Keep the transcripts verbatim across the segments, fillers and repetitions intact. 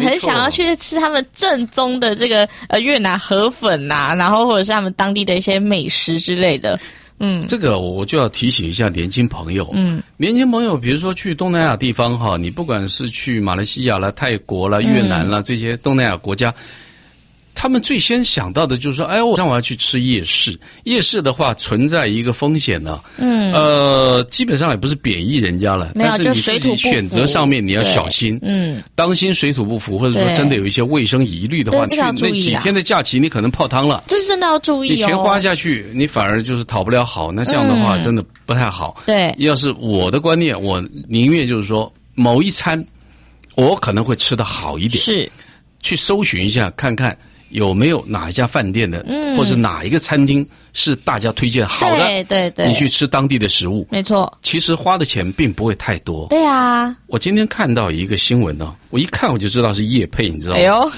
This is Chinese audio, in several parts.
很想要去吃他们正宗的这个呃越南河粉呐、啊，然后或者是他们当地的一些美食之类的。嗯， 这个我就要提醒一下年轻朋友。嗯，年轻朋友，比如说去东南亚地方哈，你不管是去马来西亚啦、泰国啦、越南啦、嗯、这些东南亚国家。他们最先想到的就是说，哎，我上我要去吃夜市。夜市的话，存在一个风险呢、啊。嗯。呃，基本上也不是贬义人家了，但是你自己选择上面你要小心。嗯。当心水土不服，或者说真的有一些卫生疑虑的话，去那几天的假期你可能泡汤了。 这是真的要注意哦。 你钱花下去，你反而就是讨不了好。那这样的话，真的不太好。 嗯、对。 要是我的观念，我宁愿就是说，某一餐我可能会吃得好一点。 是。 去搜寻一下，看看。有没有哪一家饭店的，嗯，或者哪一个餐厅是大家推荐好的？ 对对对， 你去吃当地的食物， 没错。 其实花的钱并不会太多。 对啊， 我今天看到一个新闻呢、哦，我一看我就知道是业配，你知道吗？ 哎呦，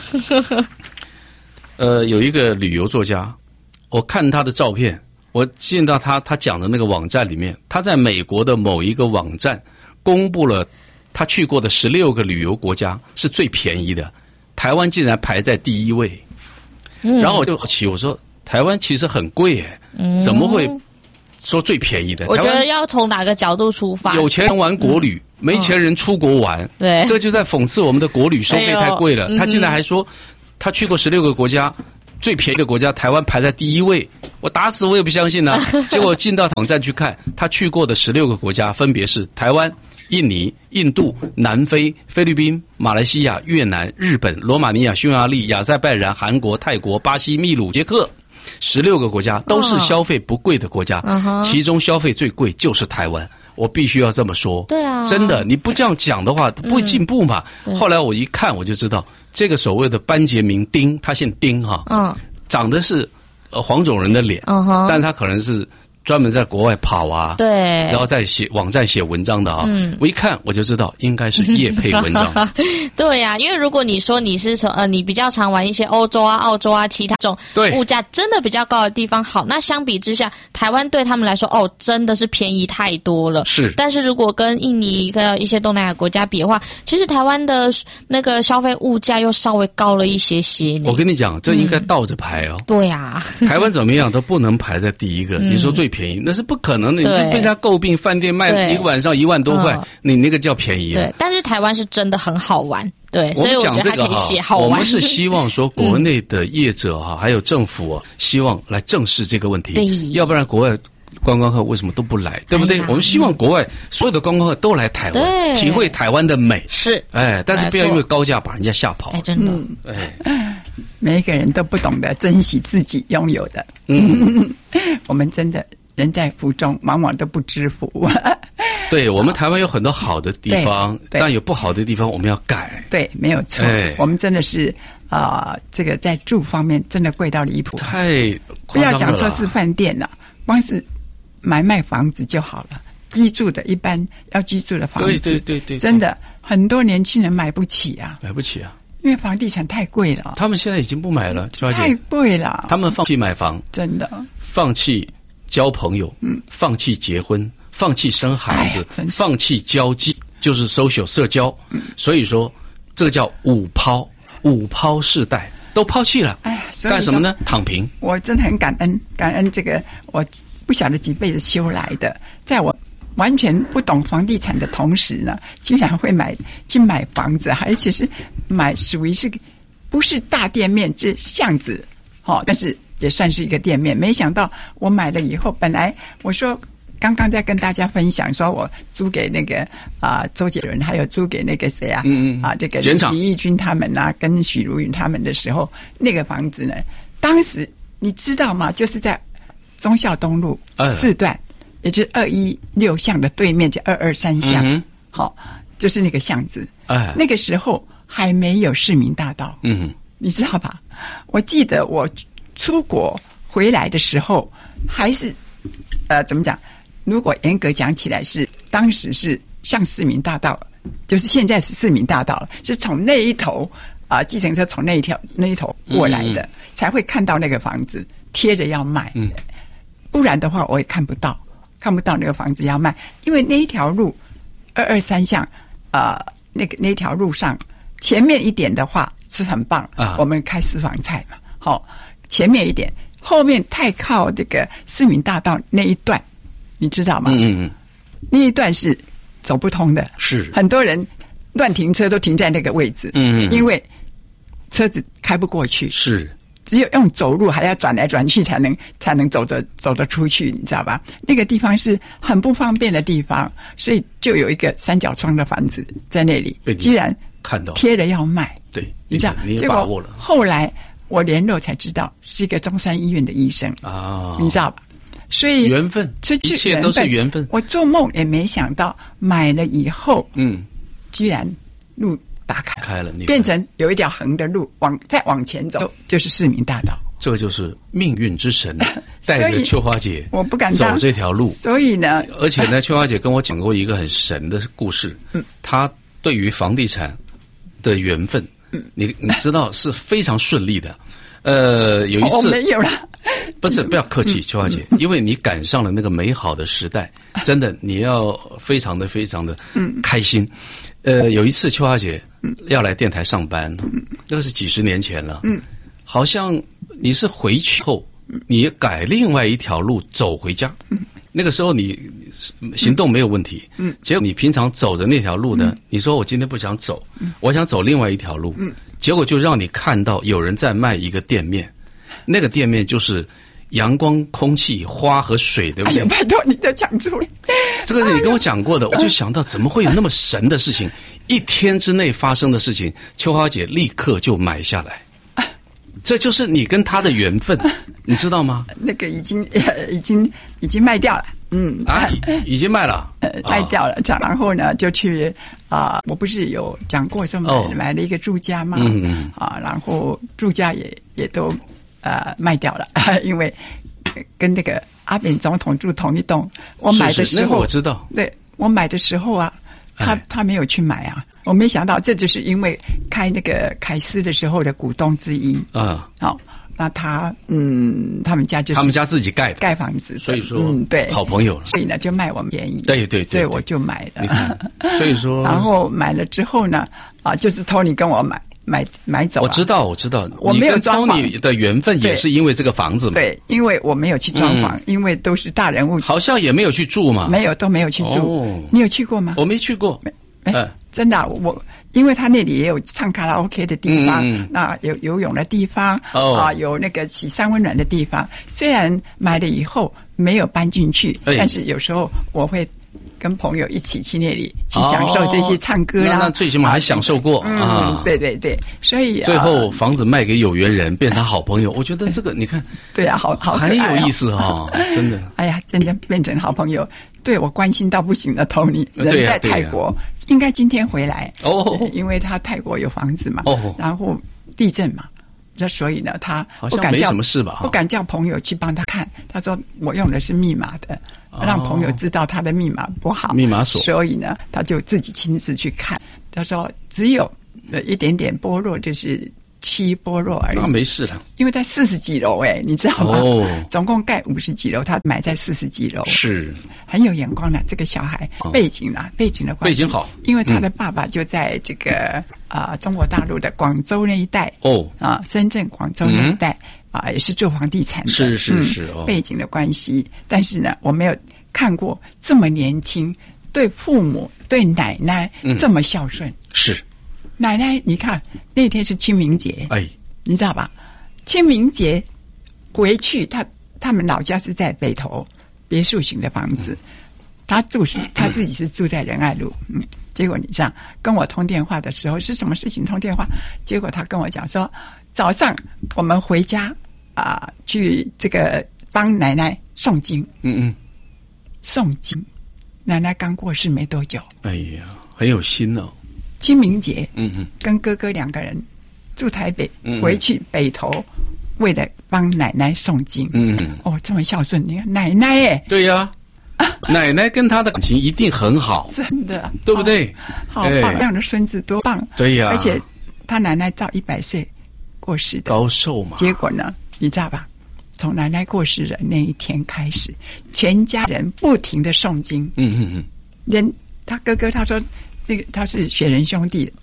呃，有一个旅游作家，我看他的照片，我见到他他讲的那个网站里面，他在美国的某一个网站公布了他去过的十六个旅游国家是最便宜的，台湾竟然排在第一位。然后我就好奇，我说台湾其实很贵耶，嗯、怎么会说最便宜的？ 我觉得要从哪个角度出发？ 有钱人玩国旅，嗯、没钱人出国玩， 对， 这就在讽刺我们的国旅收费太贵了。哎、他竟然还说他去过十六个国家，最便宜的国家台湾排在第一位，我打死我也不相信呢、啊。结果进到网站去看，他去过的十六个国家分别是台湾、印尼、印度、南非、菲律宾、马来西亚、越南、日本、罗马尼亚、匈牙利、亚塞拜然、韩国、泰国、巴西、秘鲁、捷克，十六个国家都是消费不贵的国家，哦、其中消费最贵就是台湾。我必须要这么说， 对啊， 真的，你不这样讲的话，不会进步嘛。嗯、后来我一看，我就知道这个所谓的班杰明丁，他姓丁哈，嗯，长得是呃黄种人的脸，嗯哼，但他可能是。专门在国外跑啊， 对， 然后在写网站写文章的啊，嗯，我一看我就知道应该是业配文章。 对呀、啊，因为如果你说你是从呃你比较常玩一些欧洲啊、澳洲啊其他种物价真的比较高的地方，好，那相比之下，台湾对他们来说哦真的是便宜太多了。 是， 但是如果跟印尼跟一些东南亚国家比的话，其实台湾的那个消费物价又稍微高了一些些。 我跟你讲，这应该倒着排哦。 嗯、对呀、 啊，台湾怎么样都不能排在第一个。嗯、你说最便宜那是不可能的，你就被人家诟病饭店卖一个晚上一万多块，嗯、你那个叫便宜、啊。 对，但是台湾是真的很好玩，对，所以我觉得还可以写好玩。 我们是希望说国内的业者哈、啊，嗯、还有政府啊，希望来正视这个问题， 对， 要不然国外观光客为什么都不来，对不对？哎、我们希望国外所有的观光客都来台湾，体会台湾的美。 是， 哎，但是不要因为高价把人家吓跑。 哎，真的， 嗯、哎，每一个人都不懂得珍惜自己拥有的。嗯，我们真的。人在福中，往往都不知福。 对，我们台湾有很多好的地方，但有不好的地方，我们要改。 对，没有错。哎、我们真的是啊、呃，这个在住方面真的贵到离谱。 太不要讲说是饭店了，光是买卖房子就好了。居住的一般要居住的房子， 对对对 对, 对， 真的很多年轻人买不起啊， 买不起啊。 因为房地产太贵了。 他们现在已经不买了，小姐。 太贵了。 他们放弃买房， 真的放弃。交朋友，嗯，放弃结婚，放弃生孩子，放弃交际，就是 social 社交。嗯、所以说，这个叫五抛，五抛世代都抛弃了。哎，干什么呢？躺平。 我真的很感恩，感恩这个我不晓得几辈子修来的，在我完全不懂房地产的同时呢，居然会买去买房子，而且是买属于是不是大店面，这巷子，好、哦，但是。也算是一个店面，没想到我买了以后，本来我说刚刚在跟大家分享，说我租给那个啊、呃、周杰伦，还有租给那个谁啊，嗯嗯啊这个李翊君他们啊，跟许茹芸他们的时候，那个房子呢，当时你知道吗？就是在忠孝东路四段，哎、也就是二一六巷的对面，就二二三巷，嗯、好，就是那个巷子。哎，那个时候还没有市民大道，嗯，你知道吧？我记得我。出国回来的时候，还是呃怎么讲？如果严格讲起来是，是当时是上市民大道，就是现在是市民大道了，是从那一头啊、呃，计程车从那一条那一头过来的，嗯、才会看到那个房子贴着要卖。嗯，不然的话我也看不到，看不到那个房子要卖，因为那一条路二二三巷啊、呃，那个那条路上前面一点的话是很棒啊，我们开私房菜嘛，好、哦，前面一点，后面太靠这个市民大道那一段，你知道吗？ 嗯嗯， 那一段是走不通的， 是很多人乱停车都停在那个位置， 嗯， 因为车子开不过去， 是。 只有用走路还要转来转去才能才能走得走得出去，你知道吧？那个地方是很不方便的地方，所以就有一个三角窗的房子在那里，居然看到贴了要卖， 对， 你知道？ 你也把握了。 后来我联络才知道是一个中山医院的医生啊， 你知道吧？所以缘分，一切都是缘分。 我做梦也没想到买了以后， 嗯， 居然路打开开了， 变成有一条横的路，往再往前走就是市民大道。 这个就是命运之神带着秋花姐， 我不敢走这条路。 所以呢， 而且呢，秋花姐跟我讲过一个很神的故事。嗯，她对于房地产的缘分，嗯，你你知道是非常顺利的。呃，有一次我没有了， 不是不要客气，秋花姐，因为你赶上了那个美好的时代，真的你要非常的非常的开心。呃，有一次秋花姐要来电台上班，那个是几十年前了。嗯，好像你是回去后，你改另外一条路走回家。嗯，那个时候你行动没有问题。嗯，结果你平常走的那条路呢，你说我今天不想走，我想走另外一条路。嗯，结果就让你看到有人在卖一个店面，那个店面就是阳光、空气、花和水，对不对？ 哎呀，拜托你都讲出来。 这个是你跟我讲过的，我就想到怎么会有那么神的事情，一天之内发生的事情，秋花姐立刻就买下来，这就是你跟她的缘分，你知道吗？ 那个已经呃已经已经卖掉了，嗯啊，已经卖了， 呃卖掉了，这样然后呢就去啊、呃，我不是有讲过说买、哦、买了一个住家嘛，嗯嗯啊，然后住家也也都呃卖掉了，因为跟那个阿扁总统住同一栋，我买的时候， 是是那个我知道， 对我买的时候啊，他他没有去买啊，我没想到这就是因为开那个凯斯的时候的股东之一啊，好、哦，那他嗯，他们家就是他们家自己盖的盖房子， 所以说嗯对好朋友了， 所以呢就卖我们便宜， 对对对， 所以我就买了， 你看所以说， 然后买了之后呢，啊，就是 Tony 跟我买。买买走、啊， 我知道，我知道， 我没有装潢。 你的缘分也是因为这个房子嘛？ 对，因为我没有去装潢、嗯，因为都是大人物， 好像也没有去住嘛。 没有，都没有去住。哦、你有去过吗？ 我没去过。 哎、欸，真的、啊，我因为他那里也有唱卡拉 OK 的地方，嗯、那有游泳的地方，哦、啊，有那个洗三温暖的地方。虽然买了以后没有搬进去，欸、但是有时候我会。跟朋友一起去那里去享受这些唱歌啦， 哦、那, 那最起码还享受过、 嗯、 啊！ 对对对，所以最后房子卖给有缘人，变成好朋友。我觉得这个你看， 对啊，好好很有意思哈、哦，真的。 哎呀，真的变成好朋友，对我关心到不行的 Tony， 人在泰国，啊啊、应该今天回来哦，因为他泰国有房子嘛，哦，然后地震嘛。那所以呢，他不敢叫什么事吧， 不敢叫朋友去帮他看。他说我用的是密码的，哦、让朋友知道他的密码不好， 密码锁。 所以呢，他就自己亲自去看。他说只有呃一点点剥落，就是七剥落而已。 那没事了， 因为在四十几楼哎，你知道吗？哦，总共盖五十几楼，他买在四十几楼， 是很有眼光的这个小孩。哦、背景啦，背景的关系， 背景好， 因为他的爸爸就在这个。嗯啊、呃，中国大陆的广州那一带哦，啊，深圳、广州那一带、嗯、啊，也是做房地产的， 是是是、 嗯、哦，背景的关系。但是呢，我没有看过这么年轻，对父母、对奶奶这么孝顺。嗯、 是， 奶奶，你看那天是清明节， 哎， 你知道吧？清明节回去，他他们老家是在北投别墅型的房子，嗯、他住他自己是住在仁爱路，嗯。结果你这样跟我通电话的时候是什么事情通电话？结果他跟我讲说，早上我们回家啊、呃，去这个帮奶奶诵经。嗯嗯，诵经，奶奶刚过世没多久。 哎呀，很有心哦。 清明节， 嗯嗯， 跟哥哥两个人住台北，嗯嗯回去北投，为了帮奶奶诵经。嗯嗯，哦，这么孝顺，你看奶奶哎。 对呀、啊。奶奶跟他的感情一定很好， 真的， 对不对？ 好棒，这样的孙子多棒！ 对呀、啊， 而且他奶奶到一百岁过世的， 高寿嘛。 结果呢，你知道吧？从奶奶过世的那一天开始，全家人不停的诵经。嗯嗯嗯，连他哥哥他说，那个他是血缘兄弟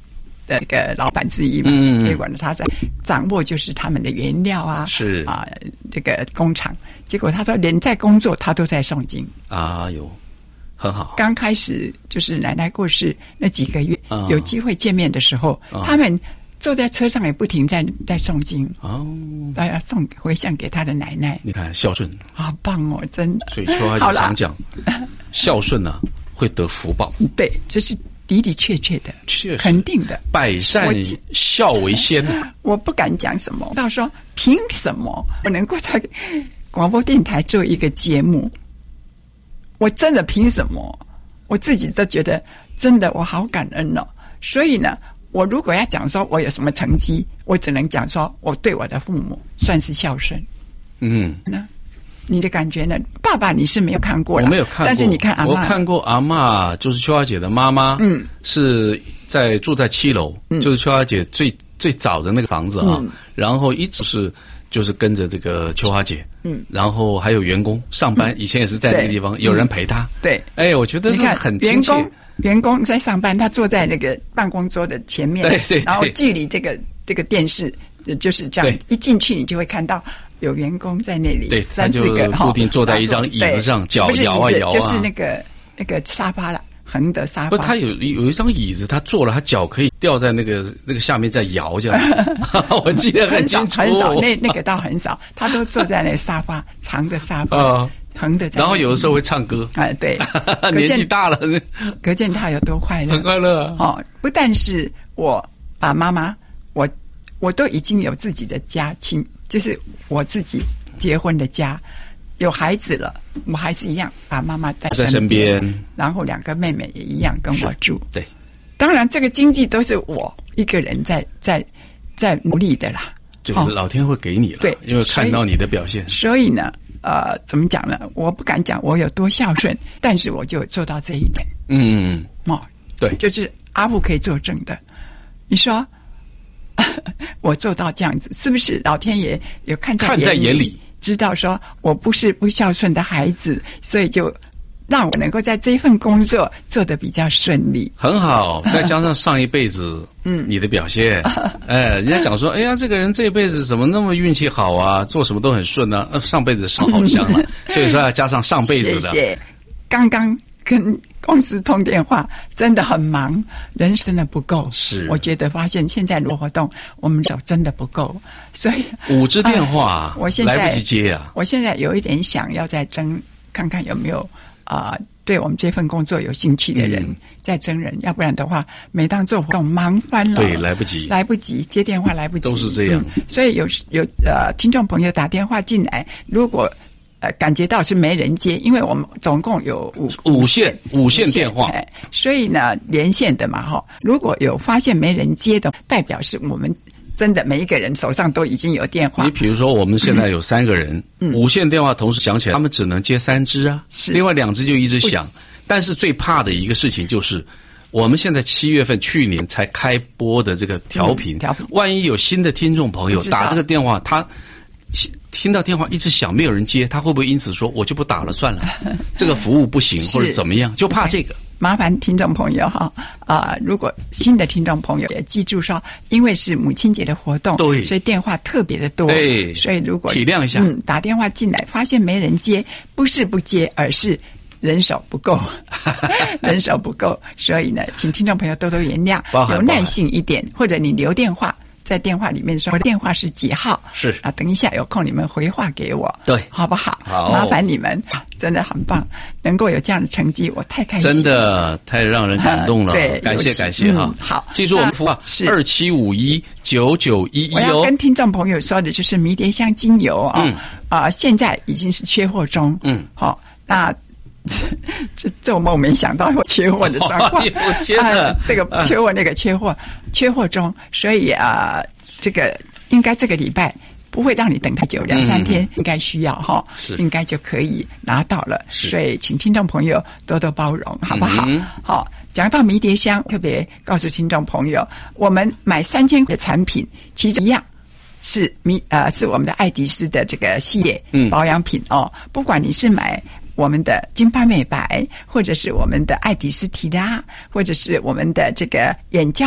的这个老板之一嘛，嗯，结果呢，他在掌握就是他们的原料啊， 是啊，这个工厂。结果他说，连在工作他都在诵经啊，有很好。 刚开始就是奶奶过世那几个月，啊、有机会见面的时候，啊、他们坐在车上也不停在在诵经哦，大家送回向给他的奶奶。 你看孝顺， 好棒哦，真的。 所以说他就常讲，孝顺呢、啊、会得福报。 对，这是的的确确的，确肯定的。 百善孝为先、啊、 我不敢讲什么，到说凭什么我能够在广播电台做一个节目？我真的凭什么？我自己都觉得真的我好感恩哦。所以呢，我如果要讲说我有什么成绩，我只能讲说我对我的父母算是孝顺。嗯，那你的感觉呢？爸爸你是没有看过， 我没有看过， 但是你看阿嬷， 我看过阿嬷，就是秋华姐的妈妈，嗯，是在住在七楼，嗯，就是秋华姐最最早的那个房子啊，嗯、然后一直是就是跟着这个秋华姐，嗯，然后还有员工上班，嗯、以前也是在那个地方，有人陪她， 对， 哎，我觉得是很亲切。 员工在上班，他坐在那个办公桌的前面， 对对对， 然后距离这个这个电视就是这样，一进去你就会看到有员工在那里， 对， 三四个固定坐在一张椅子上，脚摇啊摇啊， 就是那个那个沙发了，横的沙发。 不，他有有一张椅子，他坐了，他脚可以吊在那个那个下面在摇这样。我记得很清楚， 很少，那那个倒很少，他都坐在那个沙发，长的沙发。呃横的， 然后有的时候会唱歌， 哎，对， 年纪大了， 可见他有多快乐， 很快乐哦。不但是我爸妈妈，我我都已经有自己的家亲，就是我自己结婚的家，有孩子了，我还是一样把妈妈带在身边， 然后两个妹妹也一样跟我住。 对， 当然这个经济都是我一个人在在在努力的啦。 对，哦、老天会给你了， 对， 因为看到你的表现， 所以呢。呃，怎么讲呢？我不敢讲我有多孝顺，但是我就做到这一点。 嗯， 哦， 对， 就是阿父可以作证的。你说我做到这样子，是不是老天爷有看在眼里，看在眼里，知道说我不是不孝顺的孩子，所以就让我能够在这份工作做得比较顺利。 很好，再加上上一辈子嗯你的表现，哎，人家讲说，哎呀，这个人这辈子怎么那么运气好啊，做什么都很顺呢、啊？上辈子烧好香了，所以说要加上上辈子的。 谢谢。刚刚跟公司通电话，真的很忙，人真的不够。 是， 我觉得发现现在的活动，我们手真的不够，所以五支电话、呃， 我现在来不及接啊。 我现在有一点想要再争，看看有没有啊、呃，对我们这份工作有兴趣的人、嗯、再征人，要不然的话，每当做活动忙翻了， 对，来不及， 来不及接电话，来不及， 都是这样。 嗯、所以有有呃，听众朋友打电话进来，如果呃感觉到是没人接，因为我们总共有五五线五线电话， 哎，所以呢连线的嘛哈，如果有发现没人接的，代表是我们。真的，每一个人手上都已经有电话。 你比如说，我们现在有三个人，嗯、五线电话同时响起来，他们只能接三支啊， 是另外两支就一直响。但是最怕的一个事情就是，我们现在七月份去年才开播的这个调频， 嗯、调频， 万一有新的听众朋友打这个电话，他听到电话一直响，没有人接，他会不会因此说我就不打了算了？这个服务不行或者怎么样？就怕这个。 麻烦听众朋友哈啊、呃，如果新的听众朋友也记住说，因为是母亲节的活动， 对， 所以电话特别的多， 对， 所以如果体谅一下， 嗯，打电话进来发现没人接，不是不接，而是人手不够，人手不够，所以呢，请听众朋友多多原谅，有耐性一点，或者你留电话。在电话里面说，我的电话是几号？ 是啊，等一下有空你们回话给我， 对， 好不好？ 好， 麻烦你们，真的很棒，能够有这样的成绩，我太开心了， 真的太让人感动了。 呃、对， 感谢感谢哈、 嗯。好， 记住我们服务是二七五一九九一一哦。 我要跟听众朋友说的就是迷迭香精油啊、哦， 嗯啊、呃，现在已经是缺货中， 嗯， 好、哦，那。这做梦没想到会缺货的状况， 哦、天哪、 啊！这个缺货，那个缺货，缺货中，所以啊、呃，这个应该这个礼拜不会让你等太久，两三天应该需要哈， 是应该就可以拿到了。所以请听众朋友多多包容，好不好？ 嗯、 好，讲到迷迭香，特别告诉听众朋友，我们买三千块的产品，其中一样。是迷呃是我们的爱迪丝的这个系列保养品、嗯、哦，不管你是买。我们的金发美白，或者是我们的爱迪丝提拉，或者是我们的这个眼胶，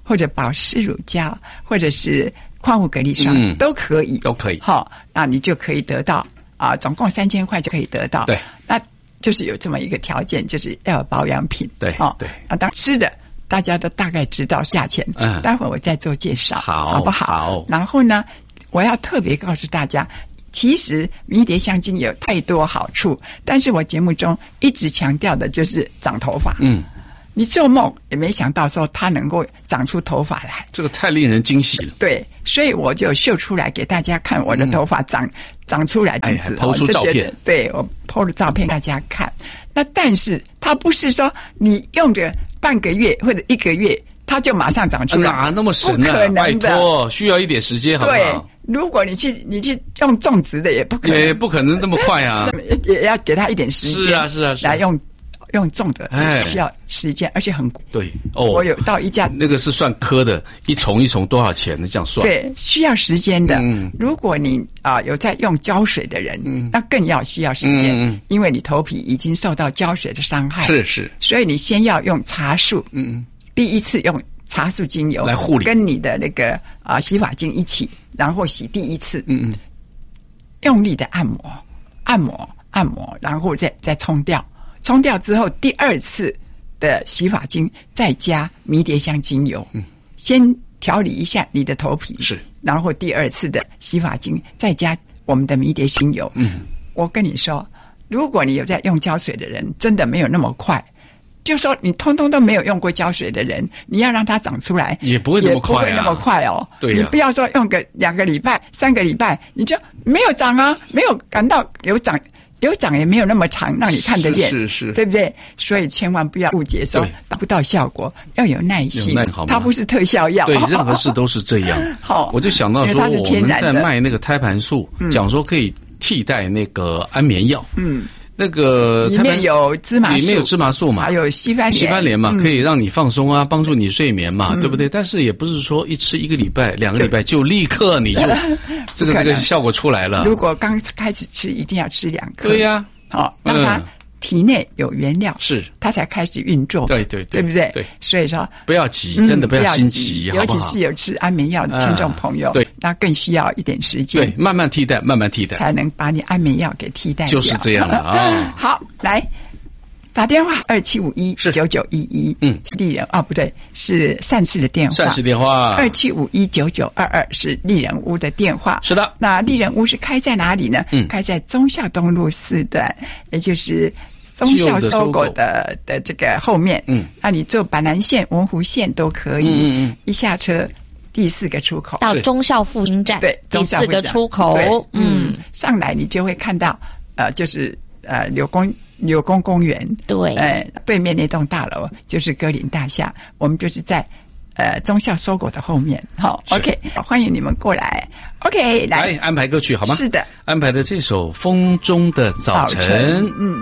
或者保湿乳胶，或者是矿物蛤蜊霜、嗯、都可以， 都可以。 好，那你就可以得到啊，总共三千块就可以得到。 对， 那就是有这么一个条件，就是要有保养品。 对， 哦， 对。 啊，当吃的大家都大概知道价钱，嗯，待会儿我再做介绍， 好， 好不好？ 好。 然后呢，我要特别告诉大家。其实迷迭香精有太多好处，但是我节目中一直强调的就是长头发。嗯，你做梦也没想到说它能够长出头发来， 这个太令人惊喜了。 对，所以我就秀出来给大家看我的头发长、嗯、长出来的样子， 抛出照片。 对，我抛了照片大家看。那但是它不是说你用着半个月或者一个月它就马上长出来， 哪那么神啊？ 不可能的， 拜托，需要一点时间，好不好？ 对。如果你去你去用种植的，也不可能， 也不可能这么快啊， 也要给他一点时间。 是啊，是啊， 来用用种的需要时间，而且很对哦。 我有到一家， 那个是算颗的，一丛一丛多少钱？这样算？ 对，需要时间的。嗯，如果你啊、呃、有在用胶水的人，嗯，那更要需要时间，嗯，因为你头皮已经受到胶水的伤害。 是是， 所以你先要用茶树，嗯，第一次用茶树精油来护理， 跟你的那个啊、呃、洗发精一起。然后洗第一次，嗯嗯，用力的按摩，按摩，按摩，然后再再冲掉，冲掉之后，第二次的洗发精再加迷迭香精油，嗯，先调理一下你的头皮， 是， 然后第二次的洗发精再加我们的迷迭精油，嗯，我跟你说，如果你有在用胶水的人，真的没有那么快。就说你通通都没有用过胶水的人，你要让它长出来， 也不会那么快啊， 也不会那么快哦。 对啊， 你不要说用个两个礼拜、三个礼拜，你就没有长啊，没有感到有长，有长也没有那么长，让你看得见， 是 是, 是， 对不对？所以千万不要误解说达不到效果，要有耐心。 有耐好吗？ 它不是特效药， 对，任何事都是这样。 好， 我就想到说，我们在卖那个胎盘素，讲说可以替代那个安眠药。嗯。那个里面有芝麻素， 里面有芝麻素嘛， 还有西番莲， 西番莲嘛，嗯、可以让你放松啊，帮助你睡眠嘛，嗯、对不对？但是也不是说一吃一个礼拜、两个礼拜就立刻你就这个这个效果出来了。 如果刚开始吃，一定要吃两颗。 对呀、 啊，好、哦，让它体内有原料， 是它才开始运作。 对对对， 对不对？ 对， 所以说不要急，真的不要心急， 嗯、 好不好？ 尤其是有吃安眠药的听众朋友， 啊、对， 那更需要一点时间， 对，慢慢替代，慢慢替代， 才能把你安眠药给替代掉。 就是这样的啊。 好，来打电话二七五一九九一一，嗯，丽人啊、哦，不对，是善事的电话， 善事电话二七五一九九二二是丽人屋的电话。 是的， 那丽人屋是开在哪里呢？嗯，开在忠孝东路四段，也就是忠孝收购的的这个后面。嗯，那你坐板南线、文湖线都可以。嗯嗯，一下车第四个出口到忠孝复兴站， 对， 第四个出口。 嗯，上来你就会看到，呃，就是呃柳公。柳公公园， 对， 呃，对面那栋大楼就是歌林大厦，我们就是在呃忠孝收购的后面。好 ，OK， 欢迎你们过来。OK， 来, 来安排歌曲好吗？ 是的， 安排的这首《风中的早晨》。早晨嗯。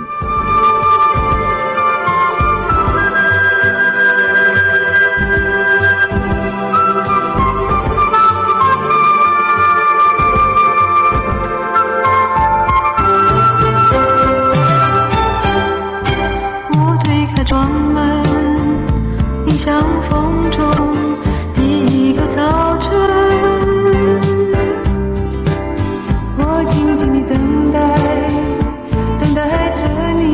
窗门迎向风中第一个早晨，我静静地等待，等待着你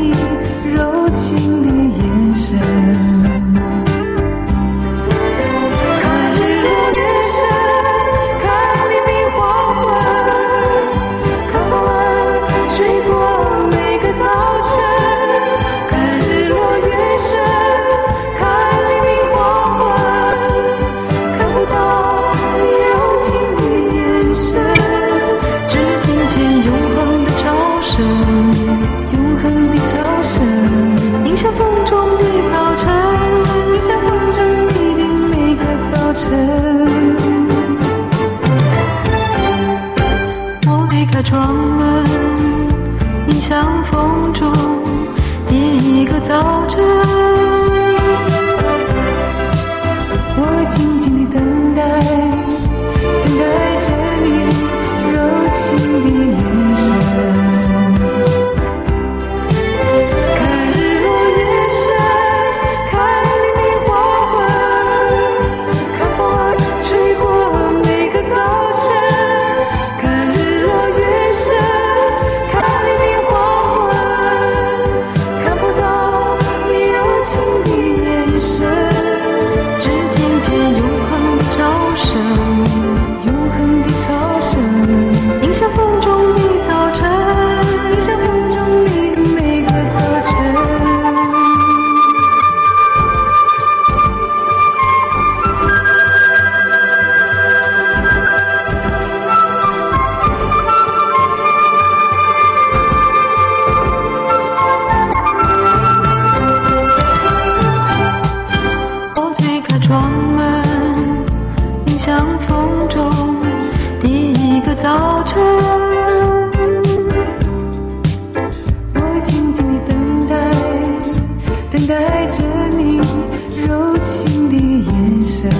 相逢中第一个早晨，我静静地等待，等待着你柔情的眼神。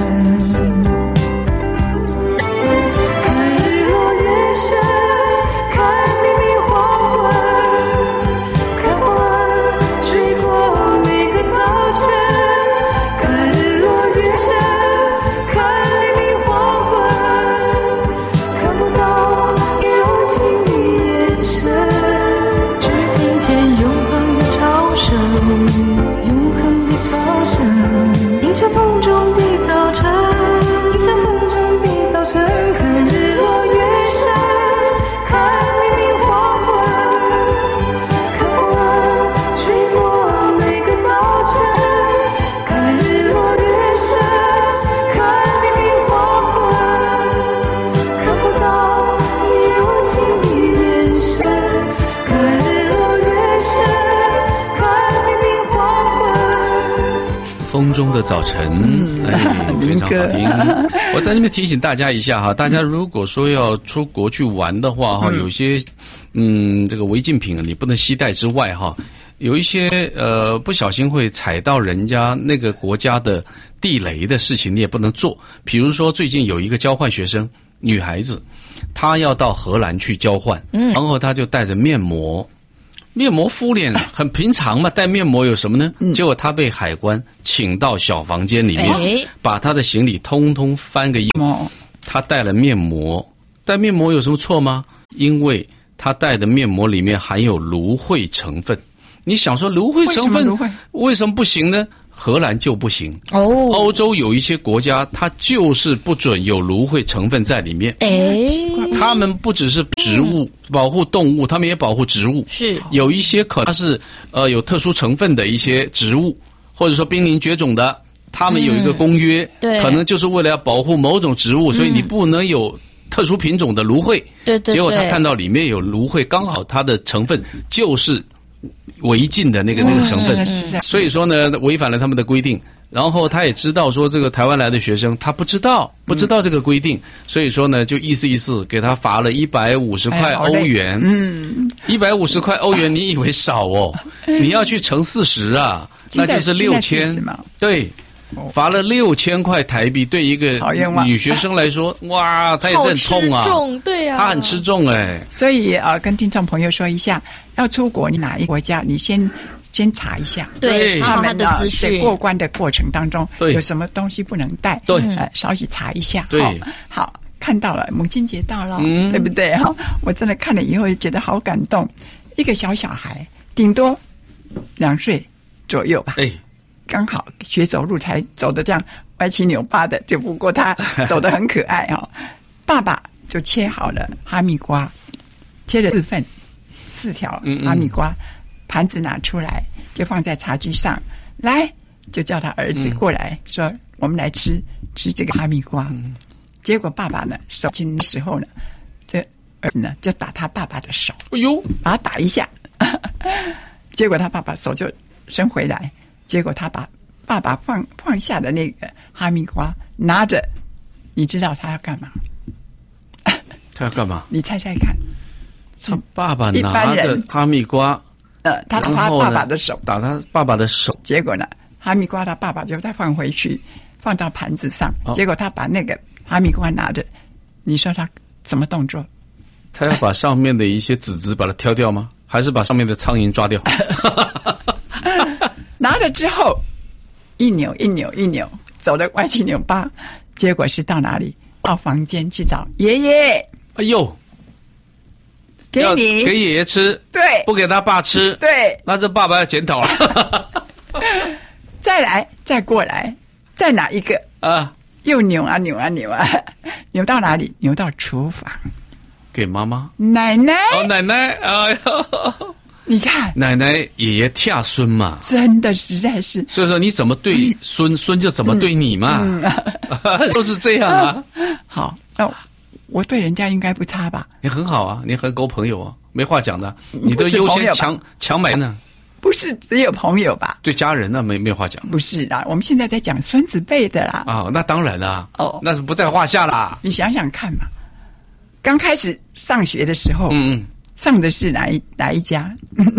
看日落月升，看黎明黄昏，看风儿吹过每个早晨。看日落月升，看黎明黄昏，看不到柔情的眼神，只听见永恒的潮声，永恒的潮声，迎向风中的早晨，迎向风中的早晨。看日落月升，看黎明黄昏，看风儿吹过每个早晨。看日落月升，看黎明黄昏，看不到你柔情的眼神。看日落月升，看黎明黄昏。 风中的早晨，哎，非常好听。我在这边提醒大家一下哈，大家如果说要出国去玩的话哈，有些嗯这个违禁品你不能携带之外哈，有一些呃不小心会踩到人家那个国家的地雷的事情，你也不能做。比如说最近有一个交换学生女孩子，她要到荷兰去交换，然后她就带着面膜。面膜敷脸很平常嘛，带面膜有什么呢？嗯、结果他被海关请到小房间里面，哎、把他的行李通通翻个一遍。他带了面膜，带面膜有什么错吗？因为他带的面膜里面含有芦荟成分。你想说芦荟成分 为, 什为什么不行呢？荷兰就不行哦，欧洲有一些国家它就是不准有芦荟成分在里面。哎，他们不只是植物、嗯、保护动物，他们也保护植物。是有一些可能它是呃有特殊成分的一些植物，或者说濒临绝种的，他们有一个公约，嗯、对，可能就是为了要保护某种植物，所以你不能有特殊品种的芦荟。对 对, 对。结果他看到里面有芦荟，刚好它的成分就是违禁的那个那个成分，嗯、所以说呢，违反了他们的规定。然后他也知道说，这个台湾来的学生他不知道不知道这个规定，嗯、所以说呢，就意思意思给他罚了一百五十块欧元。嗯，一百五十块欧元，你以为少哦？你要去乘四十啊，那就是六千。对。罚了六千块台币，对一个女学生来说，哇，她也是很痛啊， 重对啊， 她很吃重哎、欸。 所以啊、呃，跟听众朋友说一下，要出国，你哪一个国家，你先先查一下， 对他们的资讯， 在过关的过程当中，有什么东西不能带， 对， 呃，稍许查一下， 对， 好，好看到了，母亲节到了，嗯、对不对？哈，我真的看了以后觉得好感动，一个小小孩，顶多两岁左右吧，哎。刚好学走路才走得这样歪七扭八的，就不过他走得很可爱哦。爸爸就切好了哈密瓜，切了四份，四条哈密瓜，嗯嗯盘子拿出来就放在茶几上，来就叫他儿子过来、嗯、说我们来吃吃这个哈密瓜。嗯、结果爸爸呢手进的时候呢，这儿子呢就打他爸爸的手，哎呦，把他打一下，结果他爸爸手就伸回来。结果他把爸爸放放下的那个哈密瓜拿着，你知道他要干嘛？ 他要干嘛？ 你猜猜看。 他爸爸拿着哈密瓜， 呃，他打他爸爸的手， 打他爸爸的手。 结果呢，哈密瓜他爸爸就再放回去，放到盘子上。哦、结果他把那个哈密瓜拿着，你说他什么动作？ 他要把上面的一些籽籽把它挑掉吗？还是把上面的苍蝇抓掉？ 拿了之后，一扭一扭一扭，走了歪七扭八，结果是到哪里？到房间去找爷爷。 哎呦， 给你给爷爷吃， 对， 不给他爸吃， 对， 那这爸爸要检讨了。 再来，再过来，再拿一个啊，又扭啊扭啊扭啊，扭到哪里？扭到厨房， 给妈妈、 奶奶。 哦，奶奶，哎呦。 你看， 奶奶爷爷跳孙嘛， 真的实在是。 所以说，你怎么对孙，孙就怎么对你嘛，嗯嗯、都是这样啊。 好，那我对人家应该不差吧？ 你很好啊，你和狗朋友啊，没话讲的。你都优先抢抢买呢。 不是只有朋友吧？ 对家人那没没有话讲。 不是啦，我们现在在讲孙子辈的啦。 啊，那当然啦， 哦， 那是不在话下啦。 你想想看嘛，刚开始上学的时候， 嗯嗯， 上的是哪一哪一家？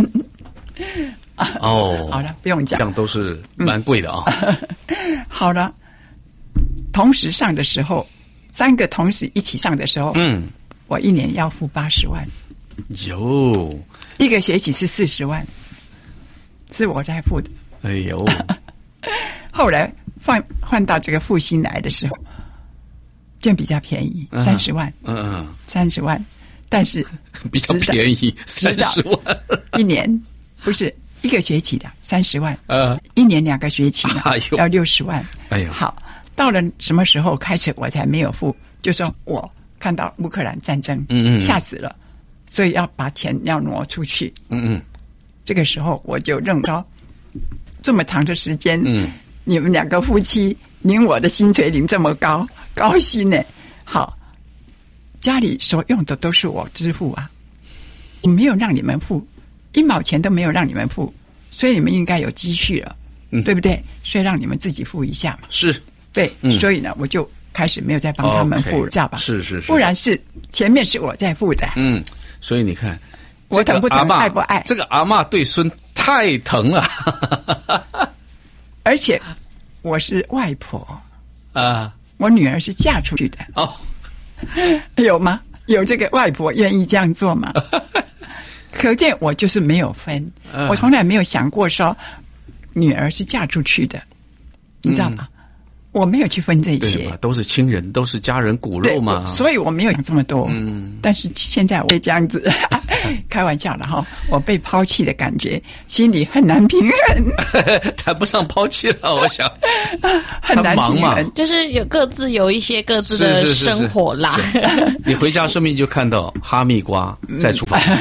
哦， 好了，不用讲， 这样都是蛮贵的啊。 嗯、好了，同时上的时候，三个同时一起上的时候， 嗯， 我一年要付八十万， 有一个学期是四十万，是我在付的。 哎呦， 后来换换到这个复兴来的时候，就比较便宜，三十万， 嗯嗯， 三十万，但是比较便宜，三十万一年，不是一个学期的三十万， 呃， 一年两个学期呢， 哎呦要六十万。 哎呦， 好，到了什么时候开始我才没有付？就说我看到乌克兰战争， 嗯嗯， 吓死了，所以要把钱要挪出去， 嗯嗯， 这个时候我就认说，这么长的时间， 嗯， 你们两个夫妻领我的薪水领这么高，高薪呢？好，家里所用的都是我支付啊，你没有让你们付，一毛钱都没有让你们付，所以你们应该有积蓄了， 嗯， 对不对？所以让你们自己付一下嘛。 是， 对， 嗯， 所以呢，我就开始没有再帮他们付了，知道吧？ 是是是， 不然是前面是我在付的。 嗯，所以你看， 我疼不疼，爱不爱？ 这个阿嬷对孙太疼了， 而且我是外婆啊， 我女儿是嫁出去的哦， 有吗？有这个外婆愿意这样做吗？可见我就是没有分， 嗯、 我从来没有想过说女儿是嫁出去的，你知道吗？嗯，我没有去分这些， 都是亲人，都是家人骨肉嘛， 所以我没有想这么多。嗯，但是现在我也这样子开玩笑了哈，我被抛弃的感觉，心里很难平衡， 谈不上抛弃了，我想很难平衡， 就是有各自有一些各自的生活啦。 是是是是你回家顺便就看到哈密瓜在厨房。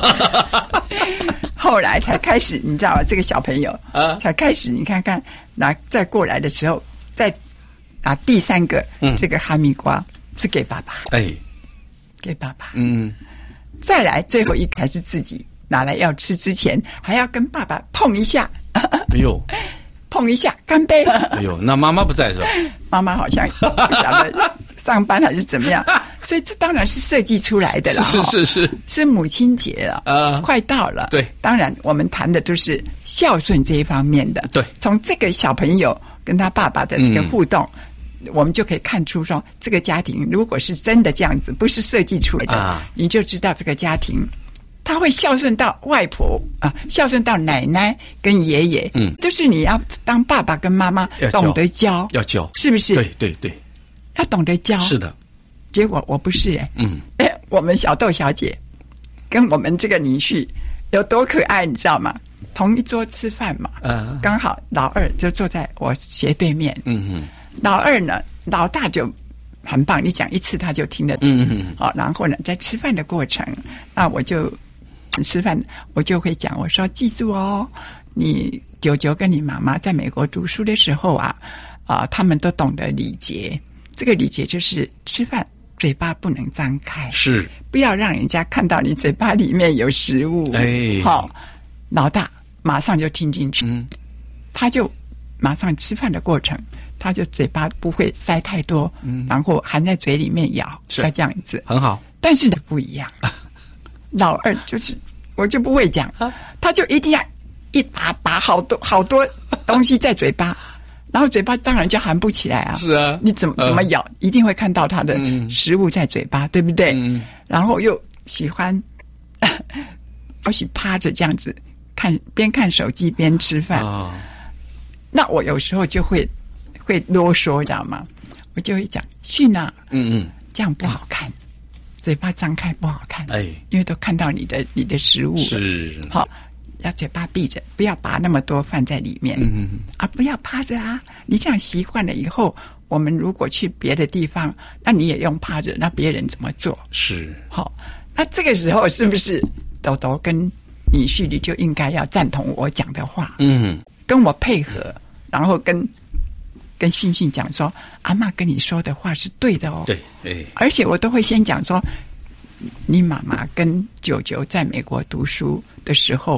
后来才开始，你知道吗？这个小朋友啊， 才开始，你看看拿再过来的时候，再拿第三个、嗯、这个哈密瓜是给爸爸， 哎， 给爸爸， 嗯， 再来最后一个还是自己拿来要吃之前，还要跟爸爸碰一下， 哎呦， 碰一下，干杯！ 哎呦，那妈妈不在是吧？ 妈妈好像不晓得上班还是怎么样，所以这当然是设计出来的啦。 是是是， 是母亲节了啊，快到了。 对， 当然我们谈的都是孝顺这一方面的。 对， 从这个小朋友跟他爸爸的这个互动，嗯、我们就可以看出说，这个家庭如果是真的这样子，不是设计出来的，啊、你就知道这个家庭。他会孝顺到外婆啊，孝顺到奶奶跟爷爷，嗯，就是你要当爸爸跟妈妈懂得教， 要教， 是不是？ 对对对， 要懂得教， 是的。 结果我不是哎、欸， 嗯， 我们小豆小姐跟我们这个女婿有多可爱，你知道吗？同一桌吃饭嘛，嗯，刚好老二就坐在我斜对面，嗯嗯，老二呢，老大就很棒，你讲一次他就听得懂，嗯嗯，好，然后呢，在吃饭的过程，那我就。吃饭我就会讲，我说记住哦，你舅舅跟你妈妈在美国读书的时候啊，啊、呃，他们都懂得礼节。这个礼节就是吃饭嘴巴不能张开， 是不要让人家看到你嘴巴里面有食物。 哎， 好，老大马上就听进去，嗯，他就马上吃饭的过程，他就嘴巴不会塞太多，嗯，然后含在嘴里面咬，像这样子很好。 但是不一样。老二就是我就不会讲，他就一定要一把把好多好多东西在嘴巴，然后嘴巴当然就含不起来啊。 是啊， 你怎么怎么咬，呃、一定会看到他的食物在嘴巴，嗯、对不对？嗯。然后又喜欢，或许趴着这样子看，边看手机边吃饭。哦。那我有时候就会会啰嗦，知道吗？我就会讲训啊，嗯嗯，这样不好看。嘴巴张开不好看，哎，因为都看到你的你的食物了， 是好，要嘴巴闭着，不要拔那么多饭在里面，嗯嗯啊，不要趴着啊！你这样习惯了以后，我们如果去别的地方，那你也用趴着，那别人怎么做？ 是好，那这个时候是不是豆豆跟女婿你就应该要赞同我讲的话，嗯，跟我配合，然后跟。跟训训讲说，阿嬷跟你说的话是对的哦。 对，哎， 而且我都会先讲说，你妈妈跟舅舅在美国读书的时候，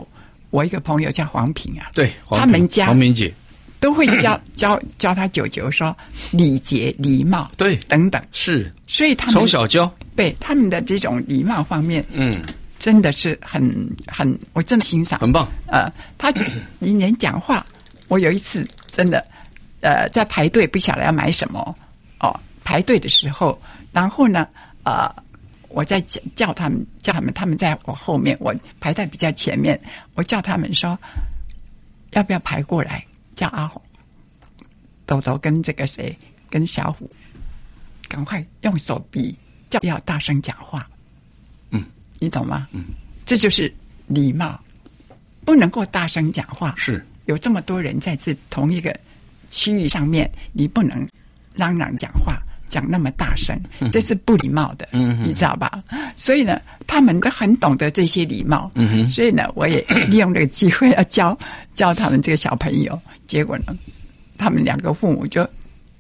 我一个朋友叫黄平啊， 对，黄他们家黄明姐都会教教教他舅舅说礼节、礼貌， 对等等， 是， 所以他们从小教， 对他们的这种礼貌方面， 嗯， 真的是很很，我真的欣赏， 很棒。 呃，他你连讲话，我有一次真的，呃，在排队不晓得要买什么哦，排队的时候，然后呢，呃。我在叫叫他们，叫他们，他们在我后面，我排在比较前面。我叫他们说，要不要排过来？叫阿红、豆豆跟这个谁，跟小虎，赶快用手臂叫，不要大声讲话。 嗯， 你懂吗？ 嗯， 这就是礼貌，不能够大声讲话。 是，有这么多人在这同一个区域上面，你不能嚷嚷讲话。讲那么大声，这是不礼貌的，嗯，你知道吧？所以呢，他们都很懂得这些礼貌，嗯哼。所以呢，我也利用这个机会要教教他们这个小朋友。结果呢，他们两个父母就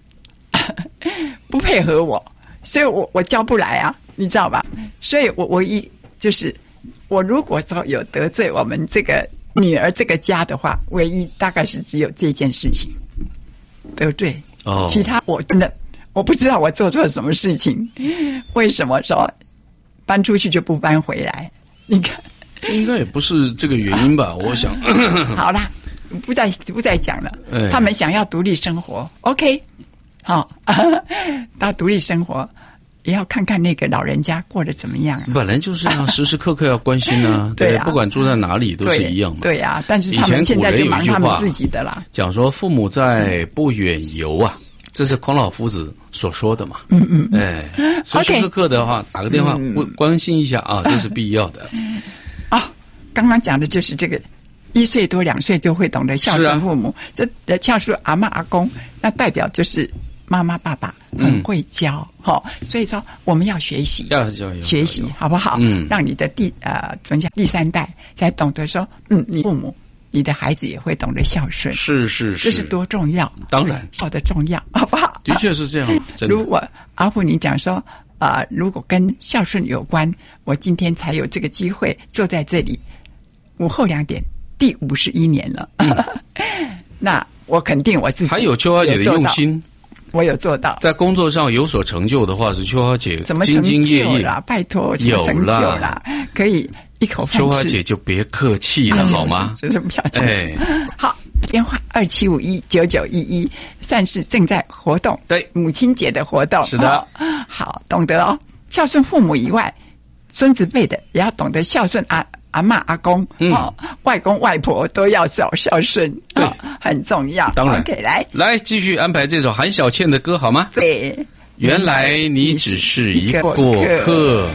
不配合我，所以我我教不来啊，你知道吧？所以我唯一就是我如果说有得罪我们这个女儿这个家的话，唯一大概是只有这件事情得罪，哦，其他我真的。我不知道我做错了什么事情，为什么说搬出去就不搬回来？你看， 应该也不是这个原因吧？我想， 好啦，不再不再讲了。哎，他们想要独立生活 ，OK， 好，到独立生活也要看看那个老人家过得怎么样啊。 本来就是要时时刻刻要关心啊，对啊，不管住在哪里都是一样嘛。 对呀，但是他们现在就忙他们自己的啦。 讲说父母在不远游啊。这是孔老夫子所说的嘛？嗯嗯，哎，时时刻刻的话，打个电话关关心一下啊，这是必要的。 啊，刚刚讲的就是这个，一岁多两岁就会懂得孝顺父母，这孝顺阿嬷阿公，那代表就是妈妈爸爸很会教哈，所以说我们要学习， 要教学习好不好？嗯，让你的第呃怎么讲第三代才懂得说，嗯，你父母。你的孩子也会懂得孝顺， 是是是， 这是多重要！ 当然， 孝的重要，好不好？ 的确是这样。 如果阿虎你讲说啊、呃，如果跟孝顺有关，我今天才有这个机会坐在这里，午后两点，第五十一年了。嗯、那我肯定我自己还有秋华姐的用心， 我有做到。 在工作上有所成就的话，是秋华姐兢兢业业啦，拜托，有成就啦，可以。一口饭吃， 秋华姐就别客气了，哎、好吗？ 真是不要这样。好，电话二七五一九九一一，算是正在活动。 对， 母亲节的活动。 是的、哦。 好，懂得哦。孝顺父母以外，孙子辈的也要懂得孝顺阿阿嬷阿公，嗯、哦，外公外婆都要孝孝顺，对、哦，很重要。 当然， OK， 来来继续安排这首韩小倩的歌好吗？ 对， 原来你只是一个过客。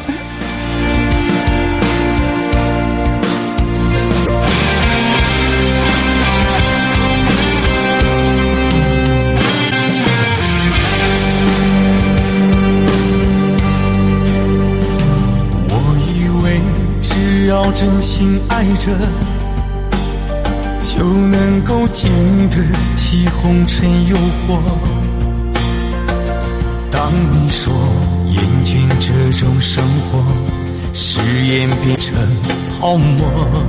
要真心爱着，就能够经得起红尘诱惑。当你说厌倦这种生活，誓言变成泡沫。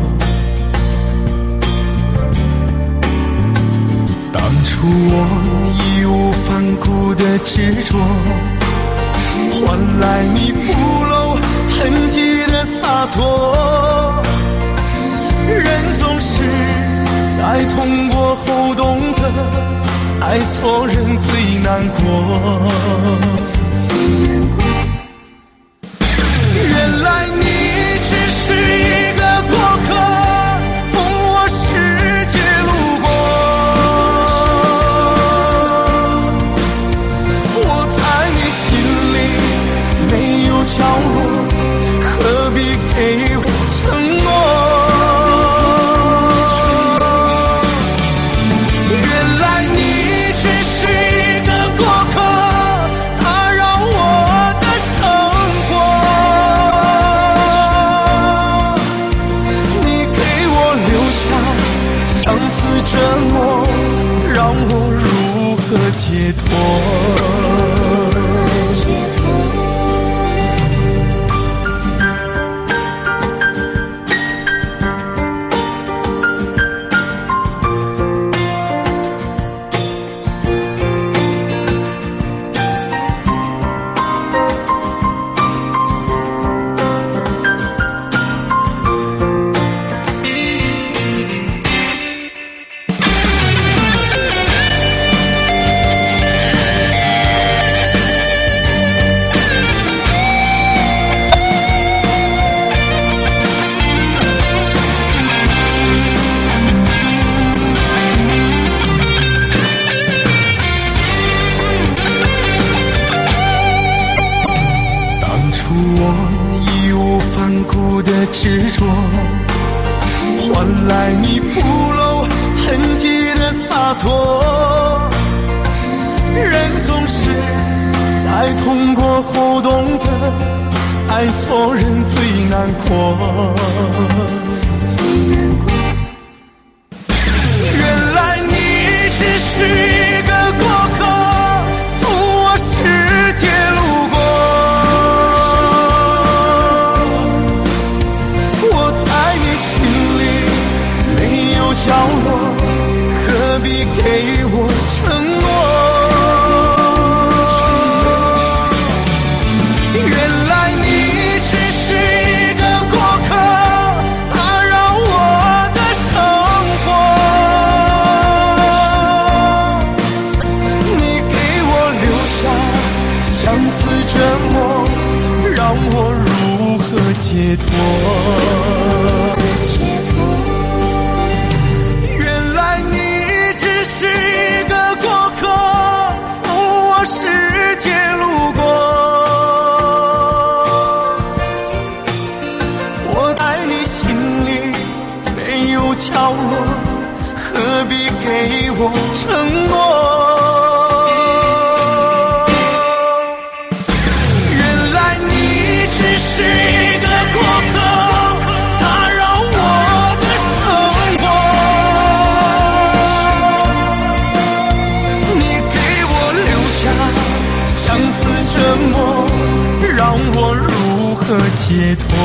当初我义无反顾的执着，换来你不露痕迹的洒脱。人总是在痛过后懂得，爱错人最难过。原来你只是一个过客，从我世界路过。我在你心里没有角落，何必给我承诺？原来你只是一个过客，打扰我的生活。你给我留下相思折磨，让我如何解脱？ 我义无反顾的执着，换来你不露痕迹的洒脱。人总是在痛过后懂得，爱错人最难过。原来你只是一个过客，从我世界路过。我在你心里没有角落，何必给我承诺？原来你只是一个过客，打扰我的生活。你给我留下相思折磨，让我如何解脱？原来你只是一个过客，从我世界路过。我在你心里没有角落，何必给我承诺？原来你只是一个过客，打扰我的生活。你给我留下相思折磨，让我如何解脱？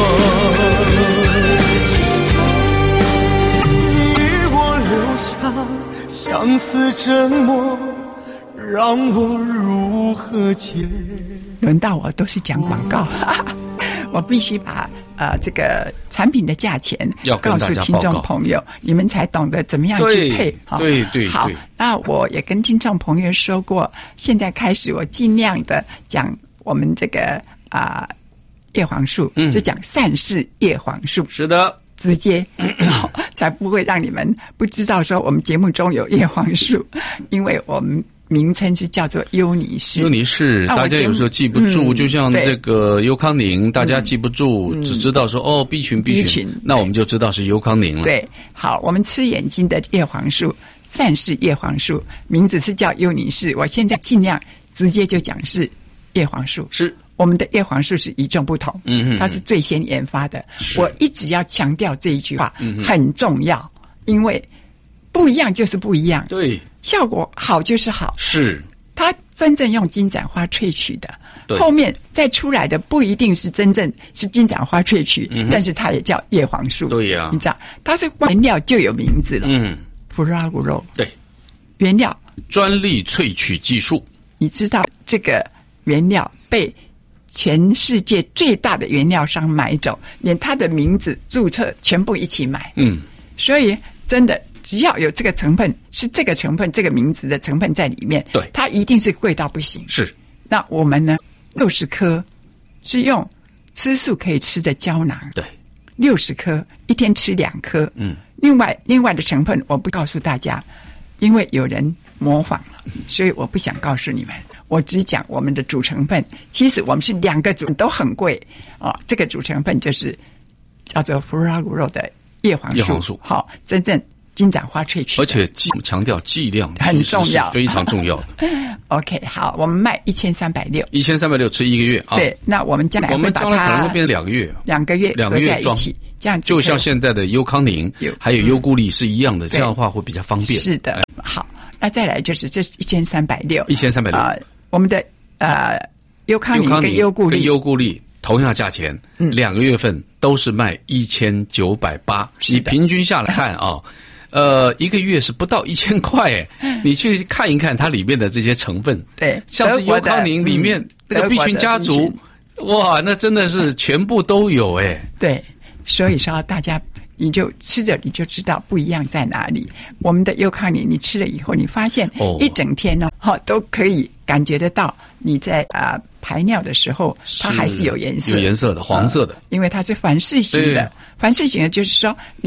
你给我留下相思折磨，让我如何解脱？ 轮到我都是讲广告，我必须把呃这个产品的价钱要跟告诉听大家报告众朋友，你们才懂得怎么样去配。 对对好对， 那我也跟听众朋友说过，现在开始我尽量的讲我们这个啊、呃、叶黄素， 嗯就讲善事叶黄素。 是的， 直接，然后才不会让你们不知道说我们节目中有叶黄素，因为我们名称是叫做优尼氏。 优尼氏大家有时候记不住， 嗯、 就像这个优康宁，大家记不住，嗯、只知道说哦 B 群 B 群, B 群，那我们就知道是优康宁了。 对，好，我们吃眼睛的叶黄素，善事叶黄素，名字是叫优尼氏，我现在尽量直接就讲是叶黄素。 是。 我们的叶黄素是与众不同， 嗯嗯， 它是最先研发的。我一直要强调这一句话， 嗯、 很重要，因为不一样就是不一样， 对， 效果好就是好， 是它真正用金盏花萃取的， 对， 后面再出来的不一定是真正是金盏花萃取， 嗯、 但是它也叫叶黄素， 对呀、啊， 你知道，它是原料就有名字了， 嗯， 弗拉古肉， 对， 原料专利萃取技术， 你知道这个原料被全世界最大的原料商买走，连他的名字注册全部一起买。 嗯， 所以真的只要有这个成分，是这个成分这个名字的成分在里面， 对， 它一定是贵到不行。 是， 那我们呢？六十颗是用吃素可以吃的胶囊， 对， 六十颗一天吃两颗。 嗯， 另外另外的成分我不告诉大家，因为有人模仿了，所以我不想告诉你们。我只讲我们的主成分，其实我们是两个主都很贵哦。这个主成分就是叫做弗拉古肉的叶黄素， 叶黄素好、哦，真正金盏花萃取， 而且剂强调剂量很重要， 非常重要的。 OK， 好，我们卖一千三百六， 一千三百六吃一个月啊。 对，那我们将来会把它， 我们将来可能会变两个月， 两个月两个月合在一起，这样子就像现在的优康宁还有优固力是一样的，这样的话会比较方便。 是的，哎、好，那再来就是这是一千三百六， 一千三百六啊，我们的呃优康宁跟优固力， 跟优固力同样价钱，嗯，两个月份都是卖一千九百八，你平均下来看啊、哦。呃，一个月是不到一千块哎，你去看一看它里面的这些成分， 对， 像是优康宁里面那个 B 群家族，哇，那真的是全部都有哎。 对，所以说大家你就吃着你就知道不一样在哪里。我们的优康宁你吃了以后，你发现一整天呢，哈、哦、都可以感觉得到你在啊、呃、排尿的时候，它还是有颜色， 有颜色的，黄色的， 呃、因为它是反式型的。反式型的就是说你。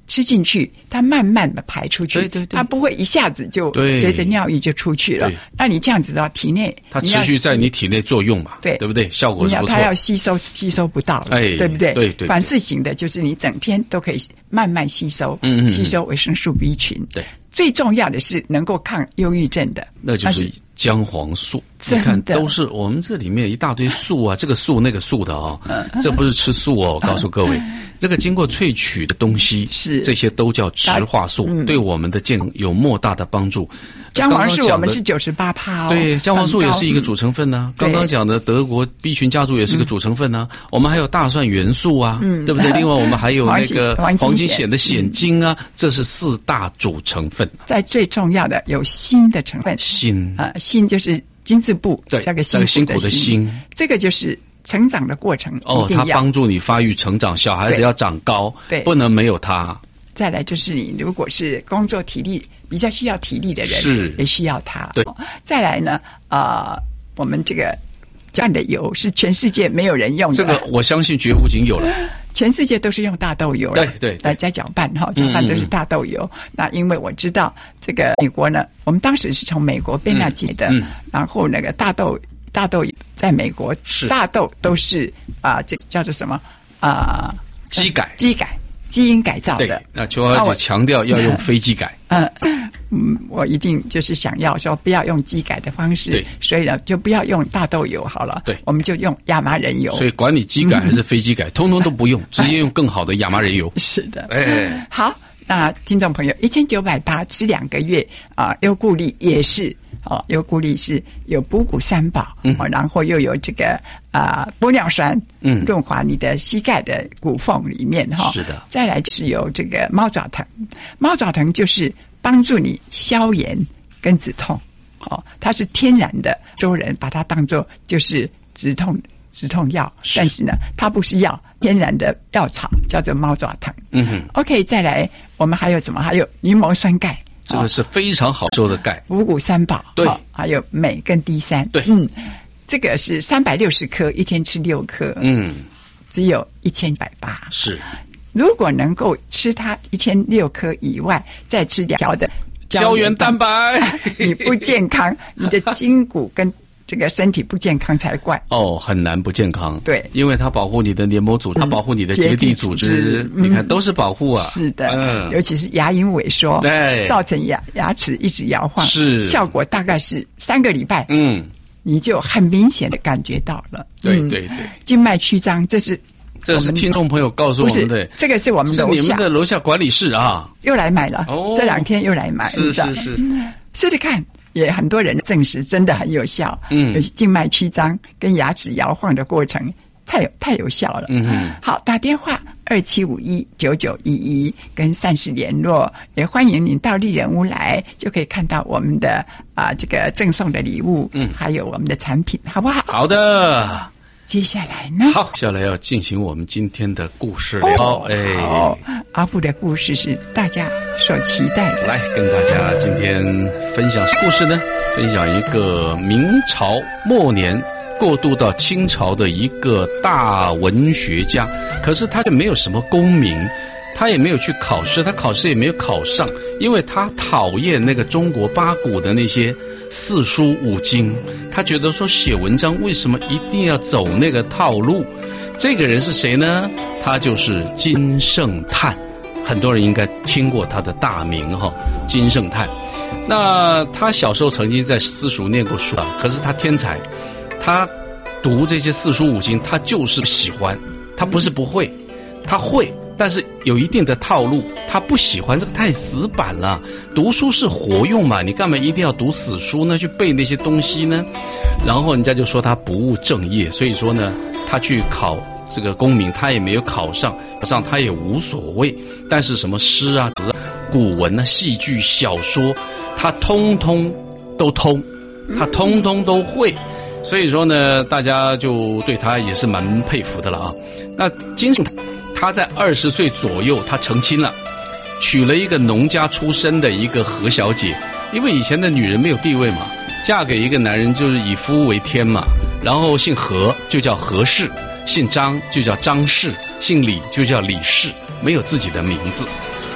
吃进去，它慢慢的排出去， 对对对， 它不会一下子就随着尿液就出去了。那你这样子的话，体内它持续在你体内作用嘛，对对不对？效果是不错。 它要吸收吸收不到了，哎，对不对？ 对 对, 对。 反射型的就是你整天都可以慢慢吸收，嗯嗯吸收维生素 B 群。 对， 最重要的是能够抗忧郁症的， 那就是姜黄素。你看，都是我们这里面一大堆素啊，这个素那个素的哦，这不是吃素哦，我告诉各位，这个经过萃取的东西，是这些都叫植化素，嗯、对我们的健康有莫大的帮助。 姜黄素我们是九十八趴哦， 对，姜黄素也是一个主成分呢、啊。刚刚讲的德国 B 群家族也是个主成分呢、啊。嗯、我们还有大蒜元素啊，嗯、对不对？另外我们还有那个黄金酰的酰精啊，嗯、这是四大主成分。 在最重要的有锌的成分， 锌啊，锌就是金字部加个辛苦的辛，这个就是成长的过程哦，它帮助你发育成长，小孩子要长高，对，不能没有它。 再来就是你如果是工作体力比较需要体力的人， 是也需要它。 对， 再来呢，啊、呃，我们这个酱的油是全世界没有人用的， 这个我相信绝无仅有了。 全世界都是用大豆油了， 对对， 大家搅拌哈，搅拌都是大豆油。嗯嗯那因为我知道这个美国呢，我们当时是从美国贝纳寄的，嗯嗯、然后那个大豆大豆在美国是大豆都是啊、呃，这叫做什么啊？呃、 基改， 基改。基因改造的， 对，那邱小姐强调要用非基改。 嗯嗯，我一定就是想要说不要用基改的方式， 对， 所以呢就不要用大豆油好了， 对， 我们就用亚麻仁油。 所以管你基改还是非基改，嗯、通通都不用，直接用更好的亚麻仁油。 是的，哎，好，那听众朋友一千九百八吃两个月啊，优固力也是。哦，优固力是有补骨三宝，嗯、哦，然后又有这个啊、呃、玻尿酸，嗯，润滑你的膝盖的骨缝里面哈、哦。 是的。 再来就是有这个猫爪藤，猫爪藤就是帮助你消炎跟止痛，哦，它是天然的，周人把它当作就是止痛止痛药，但是呢，它不是药，天然的药草叫做猫爪藤。嗯哼。OK， 再来我们还有什么？还有柠檬酸钙。 这个是非常好收的钙， 五谷三宝， 对、 哦，还有镁跟 D 三， 对， 嗯，这个是三百六十颗，一天吃六颗，嗯，只有一千一百八， 是。 如果能够吃它一千六颗以外，再吃两条的胶原蛋白， 你不健康，你的筋骨跟这个身体不健康才怪哦，很难不健康。 对， 因为它保护你的黏膜组织，它保护你的结缔组织，嗯、你看都是保护啊。 是的，嗯，尤其是牙龈萎缩， 对， 造成牙牙齿一直摇晃， 是效果大概是三个礼拜， 嗯， 你就很明显的感觉到了。 对对对， 静脉曲张，这是这是听众朋友告诉我们的， 这个是我们楼下， 是你们的楼下管理室啊， 又来买了，哦，这两天又来买， 是是是， 试试看。也很多人证实真的很有效，嗯，有静脉曲张跟牙齿摇晃的过程太有太有效了，嗯嗯。好，打电话二七五一九九一一跟善事联络，也欢迎您到丽人屋来，就可以看到我们的啊、呃、这个赠送的礼物，嗯，还有我们的产品，好不好？ 好的。 接下来呢？ 好，接下来要进行我们今天的故事了。 哦，哎，好，阿布的故事是大家所期待的。 来，跟大家今天分享故事呢，分享一个明朝末年过渡到清朝的一个大文学家，可是他就没有什么功名，他也没有去考试，他考试也没有考上，因为他讨厌那个中国八股的那些四书五经，他觉得说写文章为什么一定要走那个套路？这个人是谁呢？他就是金圣叹，很多人应该听过他的大名哈，金圣叹。那他小时候曾经在私塾念过书，可是他天才，他读这些四书五经，他就是喜欢，他不是不会，他会。但是有一定的套路，他不喜欢这个太死板了。读书是活用嘛，你干嘛一定要读死书呢？去背那些东西呢？然后人家就说他不务正业，所以说呢，他去考这个功名，他也没有考上，考上他也无所谓。但是什么诗啊、词啊、古文啊、戏剧、小说，他通通都通，他通通都会。所以说呢，大家就对他也是蛮佩服的了啊。那金圣叹他在二十岁左右，他成亲了，娶了一个农家出身的一个何小姐。因为以前的女人没有地位嘛，嫁给一个男人就是以夫为天嘛。然后姓何就叫何氏，姓张就叫张氏，姓李就叫李氏，没有自己的名字。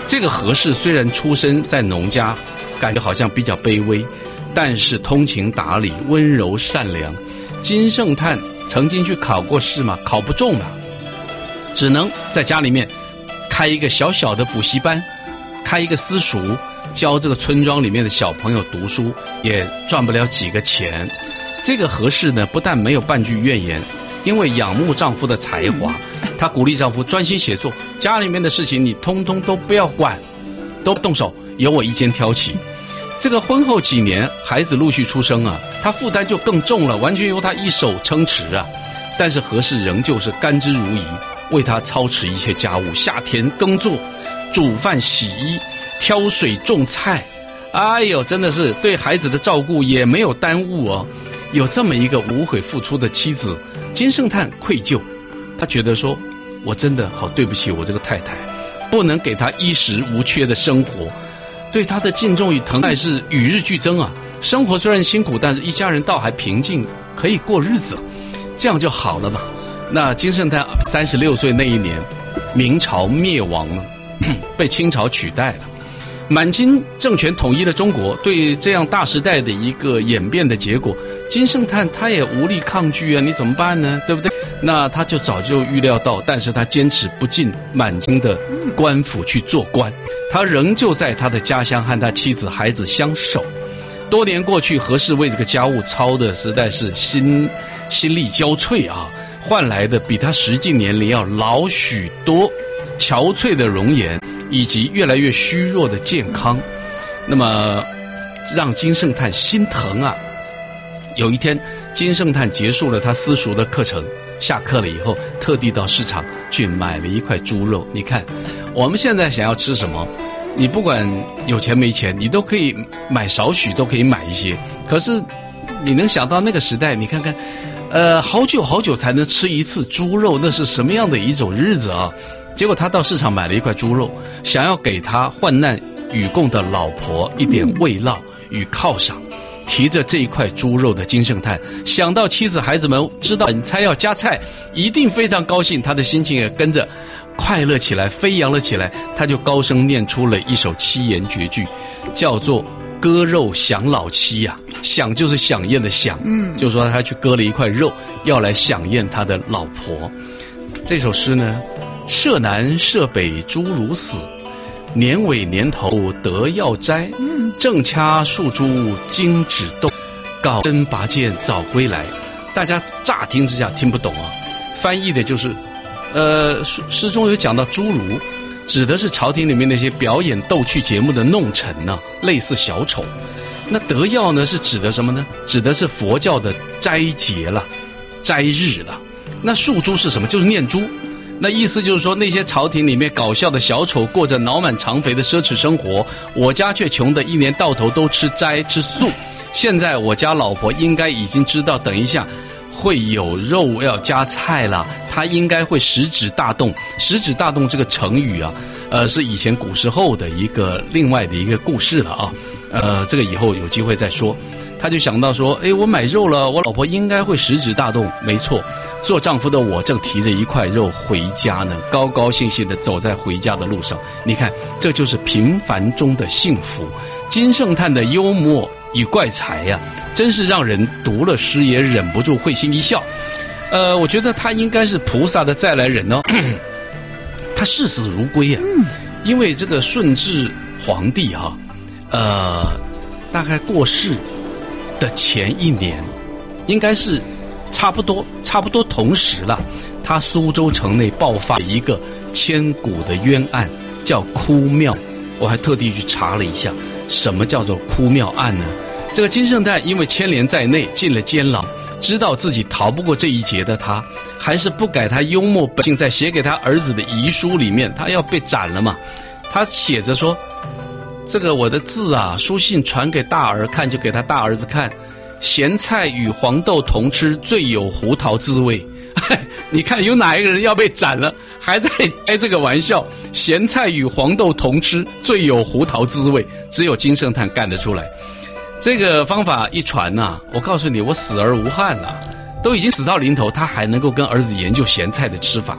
这个何氏虽然出身在农家，感觉好像比较卑微，但是通情达理、温柔善良。金圣叹曾经去考过试嘛，考不中嘛，只能在家里面开一个小小的补习班，开一个私塾，教这个村庄里面的小朋友读书，也赚不了几个钱。这个何氏呢，不但没有半句怨言，因为仰慕丈夫的才华，她鼓励丈夫专心写作，家里面的事情你通通都不要管，都动手，由我一肩挑起。这个婚后几年，孩子陆续出生啊，她负担就更重了，完全由她一手撑持啊。但是何氏仍旧是甘之如饴，为她操持一切家务，下田耕作，煮饭洗衣，挑水种菜。哎呦，真的是对孩子的照顾也没有耽误哦。有这么一个无悔付出的妻子，金圣叹愧疚，他觉得说，我真的好对不起我这个太太，不能给她衣食无缺的生活。对她的敬重与疼爱是与日俱增啊。生活虽然辛苦，但是一家人倒还平静，可以过日子，这样就好了嘛。那金圣叹三十六岁那一年，明朝灭亡了，被清朝取代了。满清政权统一了中国，对这样大时代的一个演变的结果，金圣叹他也无力抗拒啊，你怎么办呢？对不对？那他就早就预料到，但是他坚持不进满清的官府去做官，他仍旧在他的家乡和他妻子孩子相守。多年过去，何氏为这个家务操的实在是心心力交瘁啊，换来的比他实际年龄要老许多，憔悴的容颜以及越来越虚弱的健康，那么让金圣叹心疼啊。有一天，金圣叹结束了他私塾的课程，下课了以后，特地到市场去买了一块猪肉。你看，我们现在想要吃什么，你不管有钱没钱，你都可以买少许，都可以买一些。可是你能想到那个时代，你看看，呃，好久好久才能吃一次猪肉，那是什么样的一种日子啊？结果他到市场买了一块猪肉，想要给他患难与共的老婆一点慰劳与犒赏。提着这一块猪肉的金圣叹，想到妻子孩子们知道本差要加菜，一定非常高兴，他的心情也跟着快乐起来，飞扬了起来。他就高声念出了一首七言绝句，叫做割肉享老妻啊。享就是享宴的享，嗯，就是说他去割了一块肉，要来享宴他的老婆。这首诗呢，舍南舍北诸如死，年尾年头得要摘，正掐树株经指动，告身拔剑早归来。大家乍听之下听不懂啊，翻译的就是，呃，诗中有讲到侏儒，指的是朝廷里面那些表演逗趣节目的弄臣呢、啊，类似小丑。那得要呢，是指的什么呢？指的是佛教的斋节了，斋日了。那树株是什么？就是念珠。那意思就是说，那些朝廷里面搞笑的小丑过着脑满肠肥的奢侈生活，我家却穷得一年到头都吃斋吃素。现在我家老婆应该已经知道，等一下会有肉要加菜了，她应该会食指大动。食指大动这个成语啊，呃，是以前古时候的一个另外的一个故事了啊。呃，这个以后有机会再说。他就想到说，哎，我买肉了，我老婆应该会食指大动。没错，做丈夫的我正提着一块肉回家呢，高高兴兴地走在回家的路上。你看，这就是平凡中的幸福。金圣叹的幽默与怪才呀、啊，真是让人读了诗也忍不住会心一笑。呃，我觉得他应该是菩萨的再来人哦。他视死如归啊，因为这个顺治皇帝哈、啊，呃，大概过世的前一年，应该是差不多差不多同时了，他苏州城内爆发一个千古的冤案，叫哭庙。我还特地去查了一下，什么叫做哭庙案呢？这个金圣叹因为牵连在内，进了监牢，知道自己逃不过这一劫的他，还是不改他幽默本性，在写给他儿子的遗书里面，他要被斩了嘛。他写着说，这个我的字啊，书信传给大儿看，就给他大儿子看，咸菜与黄豆同吃，最有胡桃滋味。你看有哪一个人要被斩了，还在开这个玩笑？咸菜与黄豆同吃，最有胡桃滋味，只有金圣叹干得出来。这个方法一传啊，我告诉你，我死而无憾了，都已经死到临头，他还能够跟儿子研究咸菜的吃法。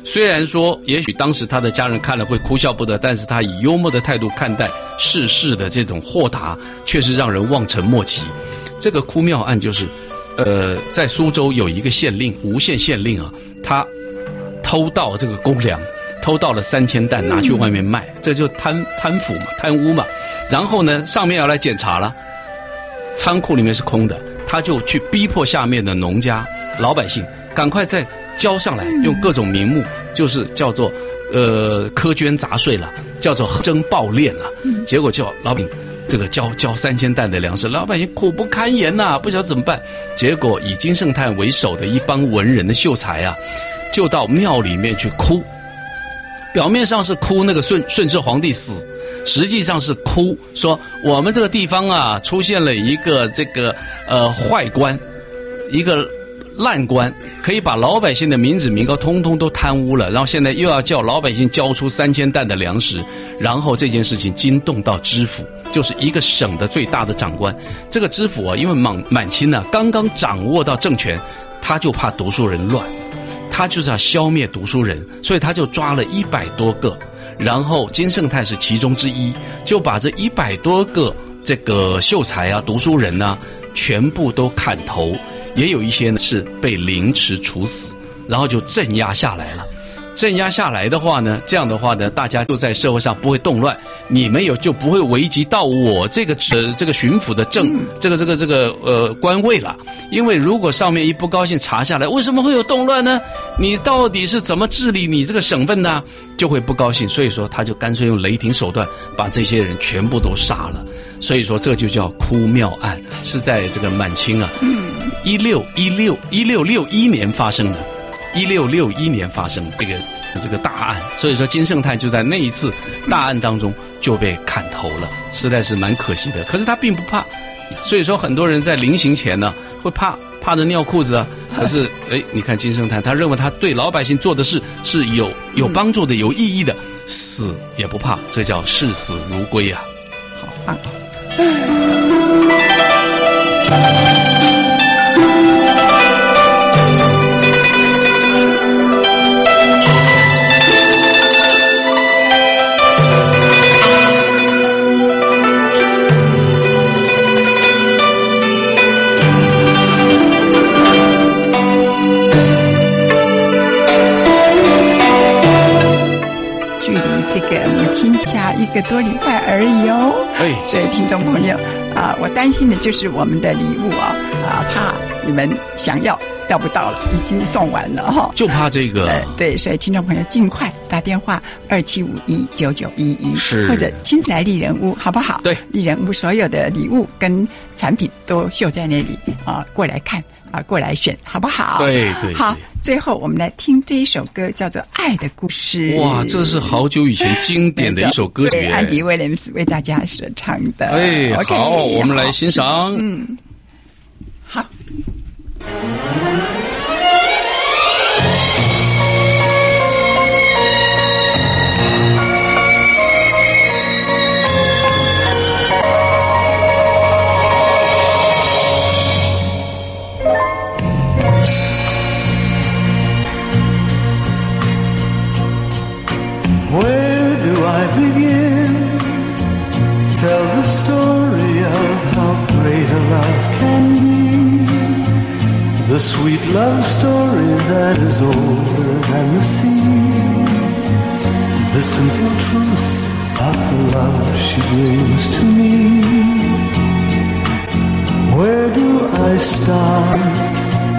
虽然说也许当时他的家人看了会哭笑不得，但是他以幽默的态度看待世事的这种豁达，确实让人望尘莫及。这个哭庙案就是呃，在苏州有一个县令，吴县县令啊，他偷盗这个公粮，偷盗了三千担拿去外面卖，这就贪贪腐嘛，贪污嘛。然后呢，上面要来检查了，仓库里面是空的，他就去逼迫下面的农家老百姓赶快再交上来，用各种名目，就是叫做呃苛捐杂税了，叫做征暴敛了。结果叫老百姓这个交交三千担的粮食，老百姓苦不堪言呐、啊，不晓得怎么办。结果以金圣叹为首的一帮文人的秀才啊，就到庙里面去哭，表面上是哭那个顺顺治皇帝死，实际上是哭说我们这个地方啊出现了一个这个呃坏官，一个烂官，可以把老百姓的民脂民膏通通都贪污了，然后现在又要叫老百姓交出三千担的粮食，然后这件事情惊动到知府，就是一个省的最大的长官。这个知府啊，因为满满清呢、啊、刚刚掌握到政权，他就怕读书人乱，他就是要消灭读书人，所以他就抓了一百多个，然后金圣叹是其中之一，就把这一百多个这个秀才啊、读书人啊，全部都砍头。也有一些呢是被凌迟处死，然后就镇压下来了。镇压下来的话呢，这样的话呢，大家就在社会上不会动乱，你们有就不会危及到我这个呃这个巡抚的政这个这个这个呃官位了。因为如果上面一不高兴查下来，为什么会有动乱呢？你到底是怎么治理你这个省份呢？就会不高兴，所以说他就干脆用雷霆手段把这些人全部都杀了。所以说这就叫哭庙案，是在这个满清啊，一六一六一六六一年发生的，一六六一年发生的这个这个大案。所以说金圣叹就在那一次大案当中就被砍头了，实在是蛮可惜的。可是他并不怕，所以说很多人在临刑前呢会怕，怕得尿裤子啊。可是哎，你看金圣叹，他认为他对老百姓做的事是有有帮助的、有意义的，死也不怕，这叫视死如归啊。 好棒！这个母亲下一个多礼拜而已哦，哎，所以听众朋友啊，我担心的就是我们的礼物啊啊，怕你们想要要不到了，已经送完了哈、哦， 就怕这个、 呃、对，所以听众朋友尽快打电话二七五一九九一一， 是或者亲自来丽人屋好不好？ 对， 丽人屋所有的礼物跟产品都秀在那里啊，过来看啊，过来选好不好？ 对对， 好。最后，我们来听这一首歌，叫做《爱的故事》。 哇，这是好久以前经典的一首歌曲， 对，安迪·威廉姆斯为大家所唱的。 哎， okay, 好，我们来欣赏。 嗯，好。 Where do I begin? Tell the story of how great a love can be. The sweet love story that is older than the sea. The simple truth of the love she brings to me. Where do I start?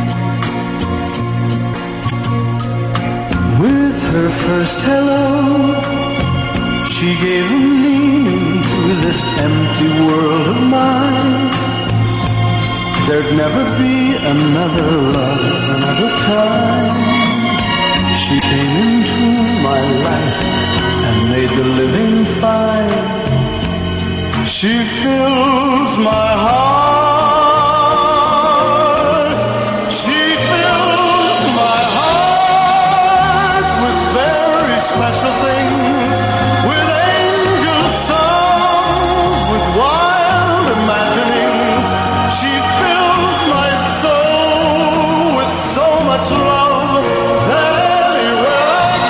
With her first hello, she gave a meaning to this empty world of mine. There'd never be another love, another time. She came into my life and made the living fine. She fills my heart. She fills my heart with very special things, with angel songs, with wild imaginings. She fills my soul with so much love that anywhere I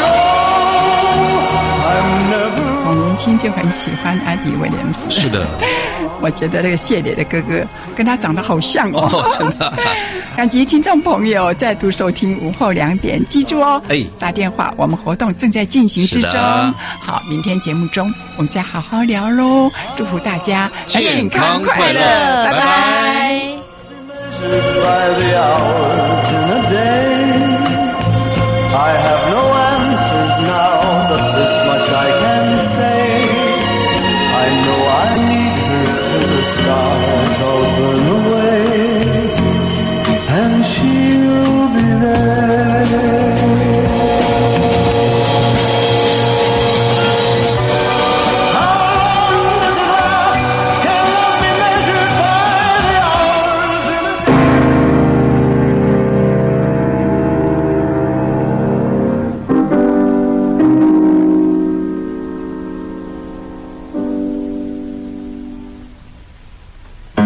轻就很喜欢安迪威廉姆斯。 是的， 我觉得那个谢磊的哥哥跟他长得好像哦， 哦真的。 感激听众朋友再度收听午后两点，记住哦， 哎， 打电话，我们活动正在进行之中。 是的好，明天节目中我们再好好聊喽。祝福大家健康快乐拜拜拜。 By the hours in a day, I have no answers now, but this much I can say. I know I need her till the stars all burn away, and she'll be there. Uh,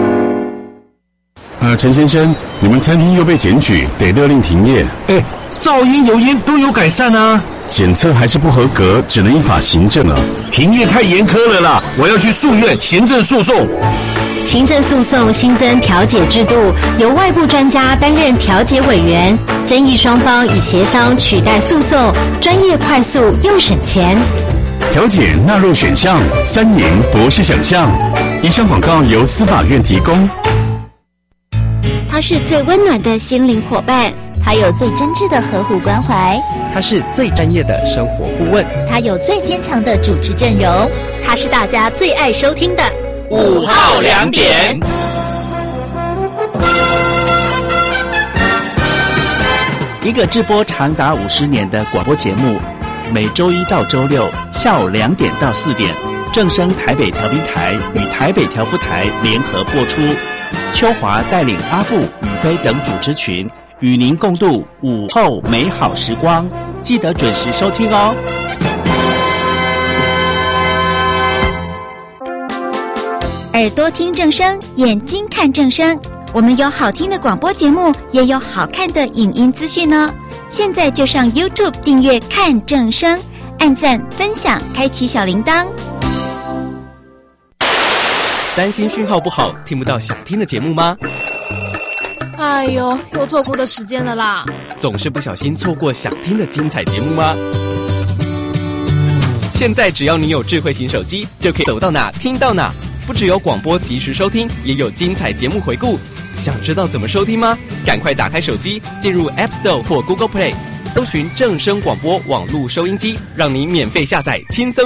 呃，陈先生，你们餐厅又被检举，得勒令停业。 哎，噪音、油烟都有改善啊。 检测还是不合格，只能依法行政了。 停业太严苛了啦，我要去诉愿行政诉讼。 行政诉讼新增调解制度，由外部专家担任调解委员，争议双方以协商取代诉讼，专业快速又省钱。 调解纳入选项，三赢不是想象。以上广告由司法院提供。 他是最温暖的心灵伙伴，他有最真挚的呵护关怀， 他是最专业的生活顾问， 他有最坚强的主持阵容，他是大家最爱收听的午后两点。 一个直播长达五十年的广播节目，每周一到周六下午两点到四点，正声台北调频台与台北调夫台联合播出。秋华带领阿富、宇飞等主持群，与您共度午后美好时光，记得准时收听哦。 耳朵听正声，眼睛看正声。我们有好听的广播节目，也有好看的影音资讯呢。现在就上 YouTube 订阅看正声，按赞、分享，开启小铃铛。 担心讯号不好，听不到想听的节目吗？ 哎呦，又错过的时间了啦！ 总是不小心错过想听的精彩节目吗？现在只要你有智慧型手机，就可以走到哪听到哪。不只有广播及时收听，也有精彩节目回顾。想知道怎么收听吗？赶快打开手机，进入 App Store 或 Google Play， 搜寻正声广播网络收音机，让你免费下载，轻松